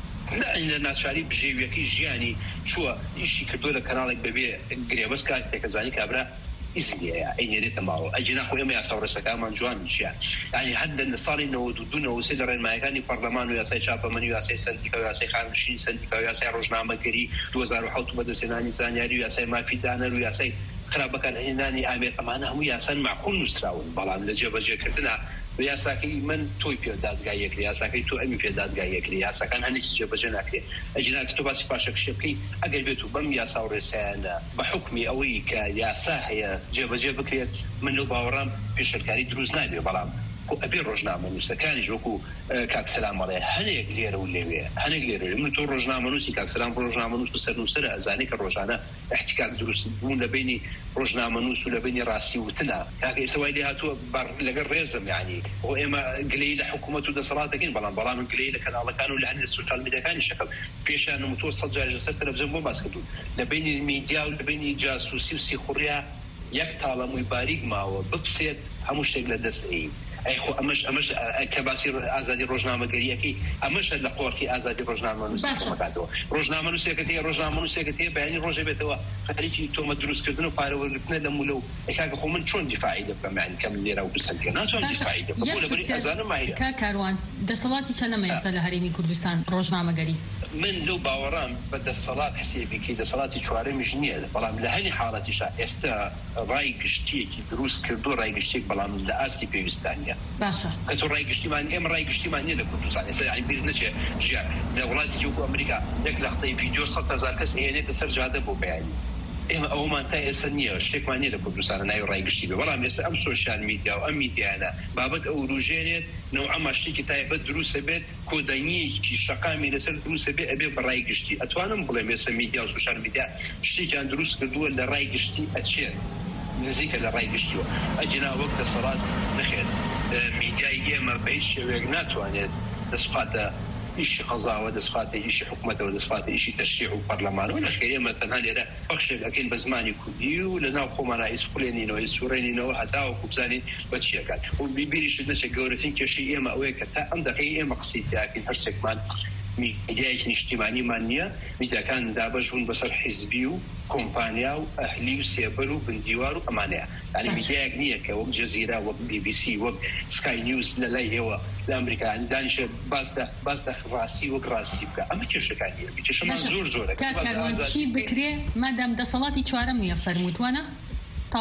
لە ناچاری بژێویەکەی ژیانی چووە ئیشی کردووە لە کەناڵێک بەبێ گرێبەست کاتێکە زانی کابرا ئیسلیەیە ئەینێرێتە ماوە ئەجینا خۆ ئێمە یاسا و ڕێسەکانمان جوان نیشیان یعنی هەر لە ساڵی 92 لە ڕێنمایەکانی پەرلەمان و یاسای چاپەمەنی و یاسای سەندیکا و یاسای خانشینی سەندیکا و یاسای ڕۆژنامەگەری 2007 بەدەستێنانی زانیاری و یاسای مافی دانەر و یاسای خراپەکان هێنانی ئامێر ئەمانە هەموو یاسان معقول نووسراون بەڵام لە جێبەجێکردنە یاساکەی من تۆی پێدادگایەکری یاساکەی تۆ ئەمی پێدادگایەکری یاساکان هەنێکی جێبەجێ ناکرێت ئەجیناکە تۆ باسی پاشەکشێ بکەی ئەگەر بێت و بەم یاسا و ڕێسایانە بە حکمی ئەوەی کە یاسا هەیە جێبەجێ بکرێت من لەو باوەڕام پێشەرکاری دروست نابێ بەڵام ئەبێ ڕۆژنامەنووسەکانی ژۆکو کاکسەلامەڵێ هەنێک لێرە و لێوێ هەنێک لێرە من تۆ ڕۆژنامەنووسی کاکسەلام ڕۆژنامەنووس و سەرنووسەرە ئەزانێ کە ڕۆژانە احتیکاک دروست بوون لە بینی ڕۆژنامەنووس و لە بینی ڕاستی وتنە کاکە ئێستا لێ هاتووە لەگەڵ ڕێزم یعنی ئەو ئێمە گلەی لە حکوومەت و دەسەڵاتەکەین بەڵام گلەی لە کەناڵەکان و لە هەندێک سوشیال میدیاکانی شەکەم پێشیان نموتۆ 100 جار لەسەر تەلەڤیزیۆن بۆ باس کردوون لە بینی میدیا و لە بینی جاسووسی و سیخوڕیا یەک تاڵەمووی باریک ماوە بپسێت هەموو شتێک لە دەستەی ئەیخۆ ئەمەش کە باسی ئازادی ڕۆژنامەگەریەکەی ئەمەش لە قۆڕکی ئازادی ڕۆژنامەنووسەکەاتەوە ڕۆژنامەنووسێکەکە ڕۆژنامەنووسێکە تێ بەیانی ڕۆژێ بێتەوە خەریکی تۆمە دروستکردن و پارەوەگرتنە لە مولە و ئەکاکە خۆ من چۆن دیفاعی دەبکەم یعنی کەم لێرە و پرسەندکە ناتوان دیفاعی دەبکەم بۆ لەبەری ئەزانم کا کاروان دەسەڵاتی چەندەمە ئێستا لە هەرێمی کوردستان ڕۆژنامەگەری من لەو باوەڕام بە دەسەڵات حسێبێکی دەسەڵاتی چوارەمیش نییە بەڵام لە هەنی حاڵەتیشا ئێستا ڕای گشتیەکی دروست کردو ڕای گشتێک بەڵام لە ئاستی پێویستانیە باشە کە تۆ ڕای گشتیمان ئێمە ڕای گشتیمان نییە لە کوردستان ئێستا یعنی بیر نەچێ ژیان لە وڵاتی وەکو ئەمریکا یەک لەختەی ڤیدیۆ 100,000 کەس هێنێتە سەر جادە بۆ بەیانی ئێمە ئەومان تا ئێستا نییە شتێکمان نییە لە کوردستانە ناوی ڕای گشتی بێ بەڵام ئێستا ئەم سۆشیال میدیا و ئەم میدیانە بابەت ئەو ڕوژێنێت نەوعەما شتێکی تایبەت دروستە بێت کۆدەنیەکی شەقامی لەسەر دروستە بێ ئەبێ بە ڕای گشتی ئەتوانم بڵێم ئێستا میدیا و سۆشیال میدیا شتێکیان دروست کردووە لە ڕای گشتی ئەچێت نزیکە لە ڕای گشتیوە ئەجینا وەک دەسەڵات نەخێت میدیای ئێمە بە هیچ شێوەیەک ناتوانێت دەسپاتە ئیشی قەزاوە دەسپاتە ئیشی حکوومەتەوە دەسپاتە ئیشی تەشریع و پەرلەمانەوە نەخێر ئێمە تەنها لێرە بەخشێک ئەکەین بە زمانی کوردی و لە ناو خۆمانە ئیسکولێنینەوە ئیسوڕێنینەوە هەتاوەکو بزانین بە چیەکات و بیریش نەچێت گەورەترین کێشەی ئێمە ئەوەیە کە تا ئەم دەقەی ئێمە قسەی تیاکەین هەر شتێکمان میدیایەکی نیشتیمانیمان نییە میدیاکان دابەشون بەسەر حیزبی و کۆمپانیا و ئەهلی و سێبەر و بندیوار و ئەمانەیە یعنی میدیایەک نییە کە وەک جەزیرە وەک BBC وەک سکای نیوز لە لای ئێوە لە ئەمریکا دانیشە باز دە ڕاستی وەک ڕاستی بکە ئەمە کێشەکانیە کێشەمان زۆرە چی بکرێ مادام دەسەڵاتی چوارەم نییە فەرمووتوانە تاوە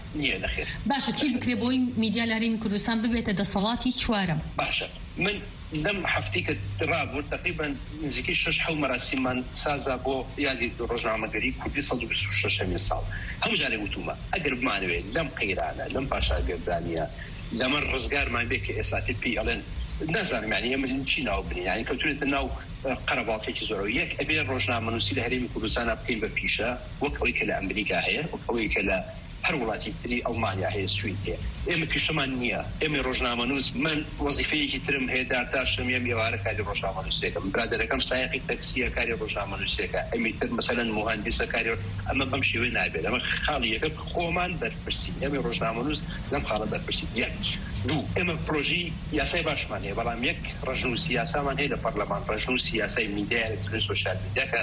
نییە نەخێر. باشە چی بکرێ بۆی میدیا لە هەرێمی کوردستان ببێتە دەسەڵاتی چوارەم؟ باشە من لەم هەفتەی کە ڕابوو تقریبا نزیکەی 6 مەراسیممان سازا بۆ یادی ڕۆژنامەگەری کوردی 126 ساڵ. هەموو جارێک وتومە ئەگەر بمانەوێت لەم قەیرانە لەم پاشاگەردانیە لەمە ڕزگارمان بێت کە ئێساتی پێی ئەڵێن نازانم یعنی ئەمە چی ناو بنین یعنی کەوتونێتە ناو قەرەباڵقێکی زۆرەوە یەک ئەبێ ڕۆژنامەنووسی لە هەرێمی کوردستانە بکەین بە پیشە وەک ئەوەی کە لە ئەمریکا هەیە وەک ئەوەی کە لە هەر وڵاتی تری ئەڵمانیا هەیە سوید هەیە. ئێمە پیشەمان نییە، ئێمە ڕۆژنامەنووس من وەزیفەیەکی ترم هەیە دارتاشم یم ئێوارە کاری ڕۆژنامەنووسێکم برادەرەکەم سایقی تەکسیە کاری ڕۆژنامەنووسێکە ئەمی تر مەسەلەن مهندسە کاری ئەمە بەم شێوەیە نابێت ئەمە خاڵی یەکە خۆمان بەرپرسین ئێمە ڕۆژنامەنووس لەم خاڵە بەرپرسین. یەک دوو ئێمە پرۆژی یاسای باشمان هەیە بەڵام یەک ڕژنووسی یاسامان هەیە لە پەرلەمان ڕژنووسی یاسای میدیا ئەلکترۆنیک سوشیال میدیا کە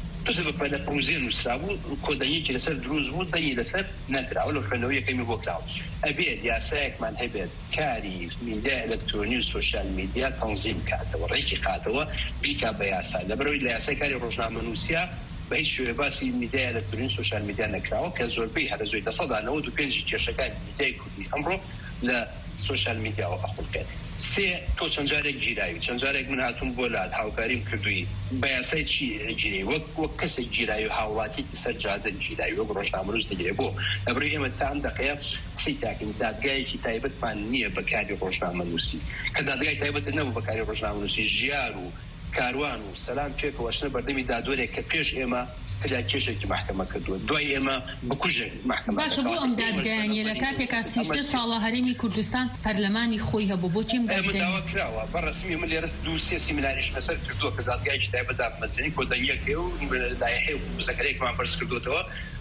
بە لە پروزێ نووسرا بوو کۆدەیەکی لەسەر دروست بوو دەنگی لەسەر نەدراوە لە خوێندنەوەی یەکەمی بۆ کراوە. ئەبێت یاسایەکمان هەبێت کاری میدیا ئەلکترۆنیک و سوشیال میدیا تەنزیم کاتەوە ڕێکی قاتەوە بیکا بە یاسا لەبەرەوەی لە یاسای کاری ڕۆژنامەنووسیا بە هیچ شێوە باسی میدیا ئەلکترۆنیک و سوشیال میدیا نەکراوە کە زۆربەی هەر زۆی 95 کێشەکانی میدیای کوردی ئەمڕۆ لە سوشیال میدیاوە ئەخڵکێت. سێ تۆ چەند جارێک گیراوی چەند جارێک من هاتوون بۆ لات هاوکاریم کردووی بە یاسای چی گیری وەک کەسێک گیراوی هاوڵاتیی سەر جادە گیراوی وەک ڕۆژنامەنووس دەگیرێ بۆ لەبەرەوەی ئێمە تا ئەم دەقەیە قسەی تاکەین دادگایەکی تایبەتمان نییە بە کاری ڕۆژنامەنووسی کە دادگای تایبەت نەبوو بە کاری ڕۆژنامەنووسی ژیار و کاروان و سەلام پێکەوە شنە بەردەمی دادوەرێک کە پێش ئێمە تلا کێشێکی محکەمە کردووە دوای ئێمە بکوژێک محکەمە. باشە بۆ ئەم دادگایانیە لە کاتێکا 33 ساڵە هەرێمی کوردستان پەرلەمانی خۆی هەبوو بۆچی ئەم دادگای داوا کراوە بەڕسمی من لێرە 2-3 سیمیناریش لەسەر کردووە کە دادگایەکی تایبەت دادمەزرێنی کۆدەنگیەکێ و لایحەیە و زەکەرەیەکمان بەرز کردوتەوە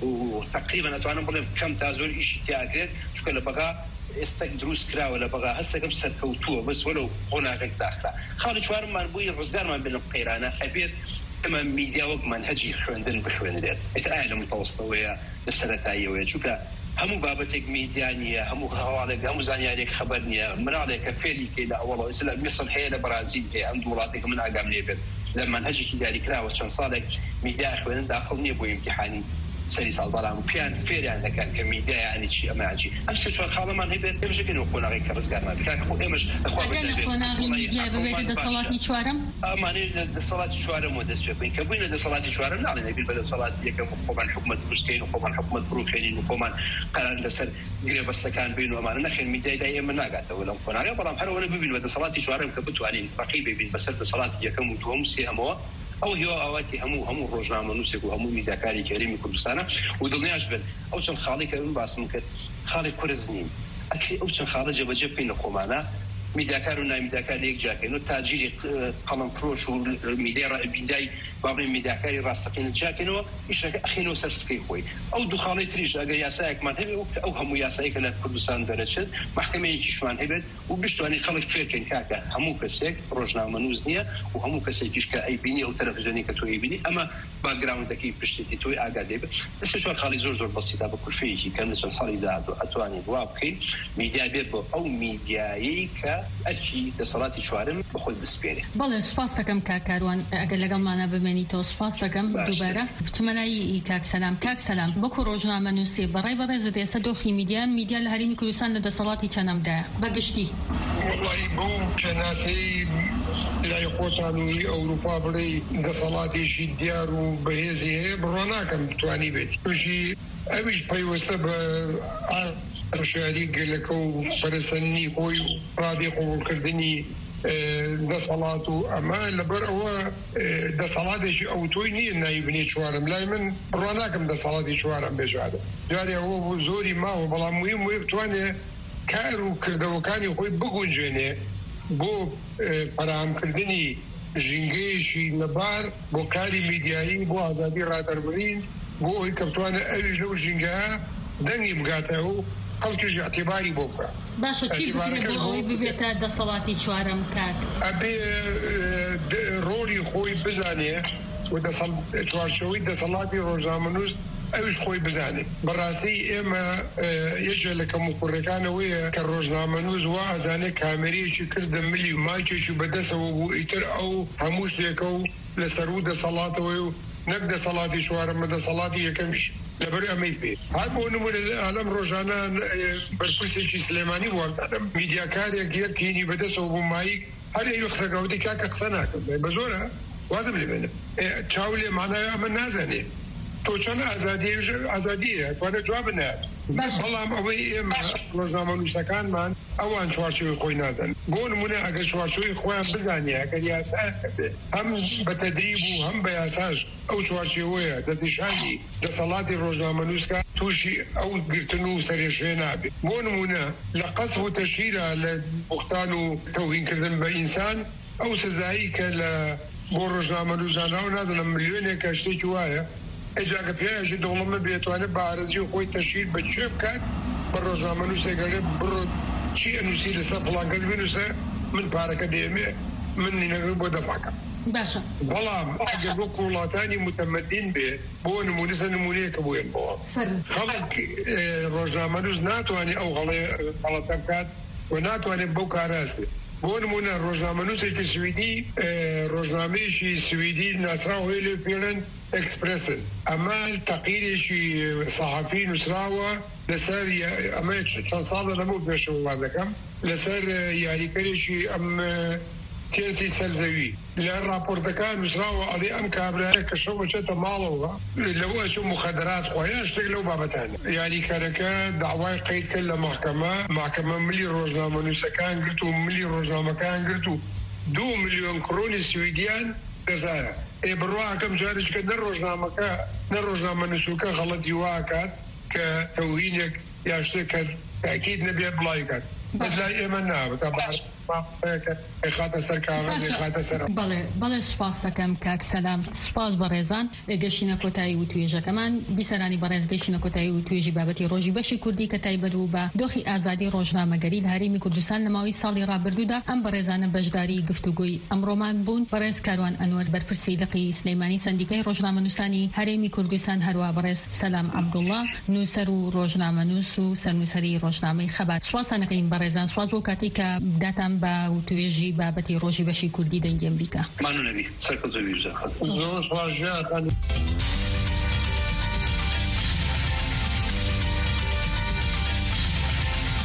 و تقریبا ناتوانم بڵێم کەم تا زۆر ئیشی تیاکرێت چونکە لە بەغا ئێستا دروست کراوە لە بەغا هەستەکەم سەرکەوتووە بەس وەلەو قۆناغێک داخرا. خاڵی چوارممان بووی ڕزگارمان بێنە قەیرانە ئەبێت ئەمە میدیا وەک منهەجی خوێندن بخوێنرێت ئێتا لە متەوەستەوەیە لە سەرەتاییەوەیە چونکە هەموو بابەتێک میدیا نییە هەموو هەواڵێک هەموو زانیارێک خەبەر نییە مناڵێک کە فێری کەی لە ئەوڵەوە لە میسر هەیە لە بەرازیل هەیە ئەم دوو وڵاتێک من ئاگام لێ بێت لە منهەجێکی دیاریکراوە چەند ساڵێک میدیا خوێنن داخڵ نییە بۆ ئیمتیحانی سەری ساڵ بەڵام پیان فێریان دەکەن کە میدیا یعنی چی ئەماجی ئەم سێ چوار خاڵەمان هەبێت ئێمەشەکەن و قۆناغی کە ڕزگارمان بکات خۆ ئێمەش قۆناغی میدیا ببێتە دەسەڵاتی چوارەم ئەمانەی لە دەسەڵاتی چوارەم و دەست پێ بکەین کە بووین لە دەسەڵاتی چوارەم ناڵێن ئەبیر بە دەسەڵاتی یەکەم خۆمان حکومەت دروستکەین و خۆمان حکومەت بڕووکەین و خۆمان قەرار لەسەر گرێبەستەکان بین و ئەمانە نەخێن میدیای دای ئێمە ناگاتەوە لەم قۆناغیە بەڵام هەرەوەنە ببین بە دەسەڵاتی چوارەم کە بتوانین ڕقی ببین بەسەر دەسەڵاتی یەکەم و دووەم و سێهەمەوە ئەو هیوا ئاواتی هەموو ڕۆژنامەنووسێک و هەموو میدیاکاری هەرێمی کوردستانە و دڵنیاش بن ئەو چەند خاڵی کە من باسم کرد خاڵی کورز نین ئەکری ئەو چەند خاڵە جێبەجێ بکەین لە خۆمانە میدیاکار و نامیدیاکار لە یەک جاکەین و تاجیری قەڵەم فرۆش و میدیای بابڵێن میدیاکاری ڕاستەقینە جاکەینەوە ئیشەکە ئەخینەوە سەر سکەی خۆی ئەو دوو خاڵی تریش ئەگەر یاسایەکمان هەبێت ئەو هەموو یاسایەکە لە کوردستان دەرەچێت محکەمەیەکیشمان هەبێت و بشتوانین خەڵک فێرکەین کاکە هەموو کەسێک ڕۆژنامەنووس نییە و هەموو کەسێکیش کە ئەیبینی ئەو تەلەڤیزیۆنی کە تۆ ئەیبینی ئەمە باگراوندەکەی پشتێتی تۆی ئاگادێ بێت دەسێ چوار خاڵی زۆر بەسیطە بە کورفەیەکی کەم لە چەند ساڵی داهاتوو ئەتوانین وا بکەین میدیا بێت بۆ ئەو میدیایی کە ئەرکی دەسەڵاتی چوارم بەخۆی بسپێرێ. بەڵێ سوپاس دەکەم کاکاروان ئەگەر لەگەڵمانە بمێنیتەوە سوپاس دەکەم دووبارە بچمەلای کاک سەلام وەکو ڕۆژنامەنووسی بەڕای بەڕێزت ئێستا دۆخی میدیا لە هەرێمی کوردستان لە دەسەڵاتی چەندەمدایە بەگشتی؟ وڵی بۆ کەناسەی لای خۆتان و ئەوروپا بڵێ دەسەڵاتێکی دیار و بەهێزی هەیە بڕوا ناکەم بتوانی بێت توشی ئەویش پەیوەستە بە شاری گەلەکە و پەرسەنی خۆی و ڕادی قوبوڵکردنی دەسەڵات و ئەمە لەبەر ئەوە دەسەڵاتێکی ئەوتۆی نییە نایبنی چوارم لای من بڕوا ناکەم دەسەڵاتی چوارم بێژادە جارێ ئەوە زۆری ماوە بەڵام مویم وێ بتوانێ کار و کردەوەکانی خۆی بگونجێنێ بۆ پەرامکردنی ژینگەیەکی لەبار بۆ کاری میدیایی بۆ ئازادی ڕادەربڕین بۆ ئەوی کە بتوانێ ئەویش لەو ژینگەیە دەنگی بگاتەوە و خەڵکیش ئەتیباری بۆ بکە. باشە چی بکرێت بۆ ئەوەی ببێتە دەسەڵاتی چوارەم کاک؟ ئەبێ ڕۆڵی خۆی بزانێ و چوارچەوەی دەسەڵاتی ڕۆژنامەنووس ئەوش خۆی بزانێت. بەڕاستی ئێمە یەکێ لە کەموکوڕەکانەوەیە کە ڕۆژنامەنووس وا ئەزانێ کامێرەیەکی کردە ملی و مایکێکی بەدەستەوە بوو ئیتر ئەو هەموو شتێکە و لەسەر و دەسەڵاتەوەی و نەک دەسەڵاتی چوارەم دەسەڵاتی یەکەمیش لەبەر ئەمەی پێ هەر بۆ نمونە ئالەم ڕۆژانە بەرپرسێکی سلێمانی وەکدادەم میدیاکارێک یەکینی بەدەستەوە بۆ مایک هەر ئەوی قسەکەوتی کاکە قسە ناکەم بە زۆرە وازم لێ بێنم چاو لێ مانایە ئەمە نازانێ تۆ چەند ئازادیە توانە جواب نات بەڵام ئەوەی ئێمە ڕۆژنامە نووسەکانمان ئەوان چوارچێوی خۆی نادەن بۆ نمونە ئەگەر چوارچێوی خۆیان بزانێ ئەگەر یاسا هەم بە تەدریب و هەم بە یاساش ئەو چوارچێوەیە دەستنیشانی دەسەڵاتی ڕۆژنامە نووسکە تووشی ئەو گرتن و سەرێشێ نابێت بۆ نمونە لە قەسف و تەشیرە لە بوختان و تەوهینکردن بە ئینسان ئەو سزایی کە لە بۆ ڕۆژنامە نووسدانا و نازانم ملیۆنێکە شتێکی وایە ئەجاگە پێیژی دەوڵەمە بێتوانێت بە ئارەزی و خۆی تەشیر بە چێ بکات بە ڕۆژنامە نووسێگەلێ بڕۆ چی ئەنووسی لەسەر فڵان کەس بنووسە من پارەکە دێمێ من نینەگەر بۆ دەفاکەم باشە بەڵام ئەگەر بۆ وڵاتانی متەمەدین بێ بۆ نمونەسە نمونەیەکە بووێن بۆ خەڵک ڕۆژنامە نووس ناتوانێت ئەو غەڵەتە بکات و ناتوانێت بەو کاراست بۆ نمونە ڕۆژنامە نووسێکی سویدی ڕۆژنامەیەکی سویدی ناسراوهەیە لێ پێڵێن ئەکسپرسن ئەمە تەقیرێکی سەحافی نووسراوە لەسەر ئەمە چەند ساڵە لەمە پێشەوە وازەکەم لەسەر یاریکەرێکی ئەم کێسی سەرزەوی لە راپۆرتەکان نووسراوە ئەڵێ ئەم کابرایە کە شەو بچێتە ماڵەوە لەوە چ مخەدرات خۆیان شتێک لەو بابەتانە یاریکەرەکە داوای قەید کرد لە محکەمە ملی ڕۆژنامە نووسەکان گرت و ملی ڕۆژنامەکان گرت و 2 ملیۆن کڕۆنی سویدیان دەزایە بڕواکەم جارێککە نە ڕۆژنامەکە نە ڕۆژنامە نووسوکە غەڵەتی واکات کە تەوهینێک یا شتێک کە تاکید نەبێت بڵای کات بەزای ئێمە نابێت بەڵێ سوپاس دەکەم کاک سەلام سوپاس بە ڕێزان گەشتینە کۆتایی و توێژەکەمان بیسەرانی بەڕێز گەشتینە کۆتایی و توێژی بابەتی ڕۆژی بەشی کوردی کە تایبەت بوو بە دۆخی ئازادی ڕۆژنامەگەری لە هەرێمی کوردستان لە ماوەی ساڵی ڕابردوودا ئەم بەڕێزانە بەشداری گفتوگۆی ئەمڕۆمان بوون بەڕێز کاروان ئەنوەر بەرپرسی لقی سلەیمانی سەندیکای ڕۆژنامە نووسانی هەرێمی کوردستان هەروە بەڕێز سەلام عەبدوڵڵا نووسەر و ڕۆژنامە نووس و سەرنووسەری ڕۆژنامەی خەبات سوپاسانەکەین بەڕێزان سوپاس بۆ کاتی کە داتان بە توێژی بابەتی ڕۆژی بەشی کوردی دەنگی ئەمریکا. مانونەبی سەرکەوتوی زۆر سپاس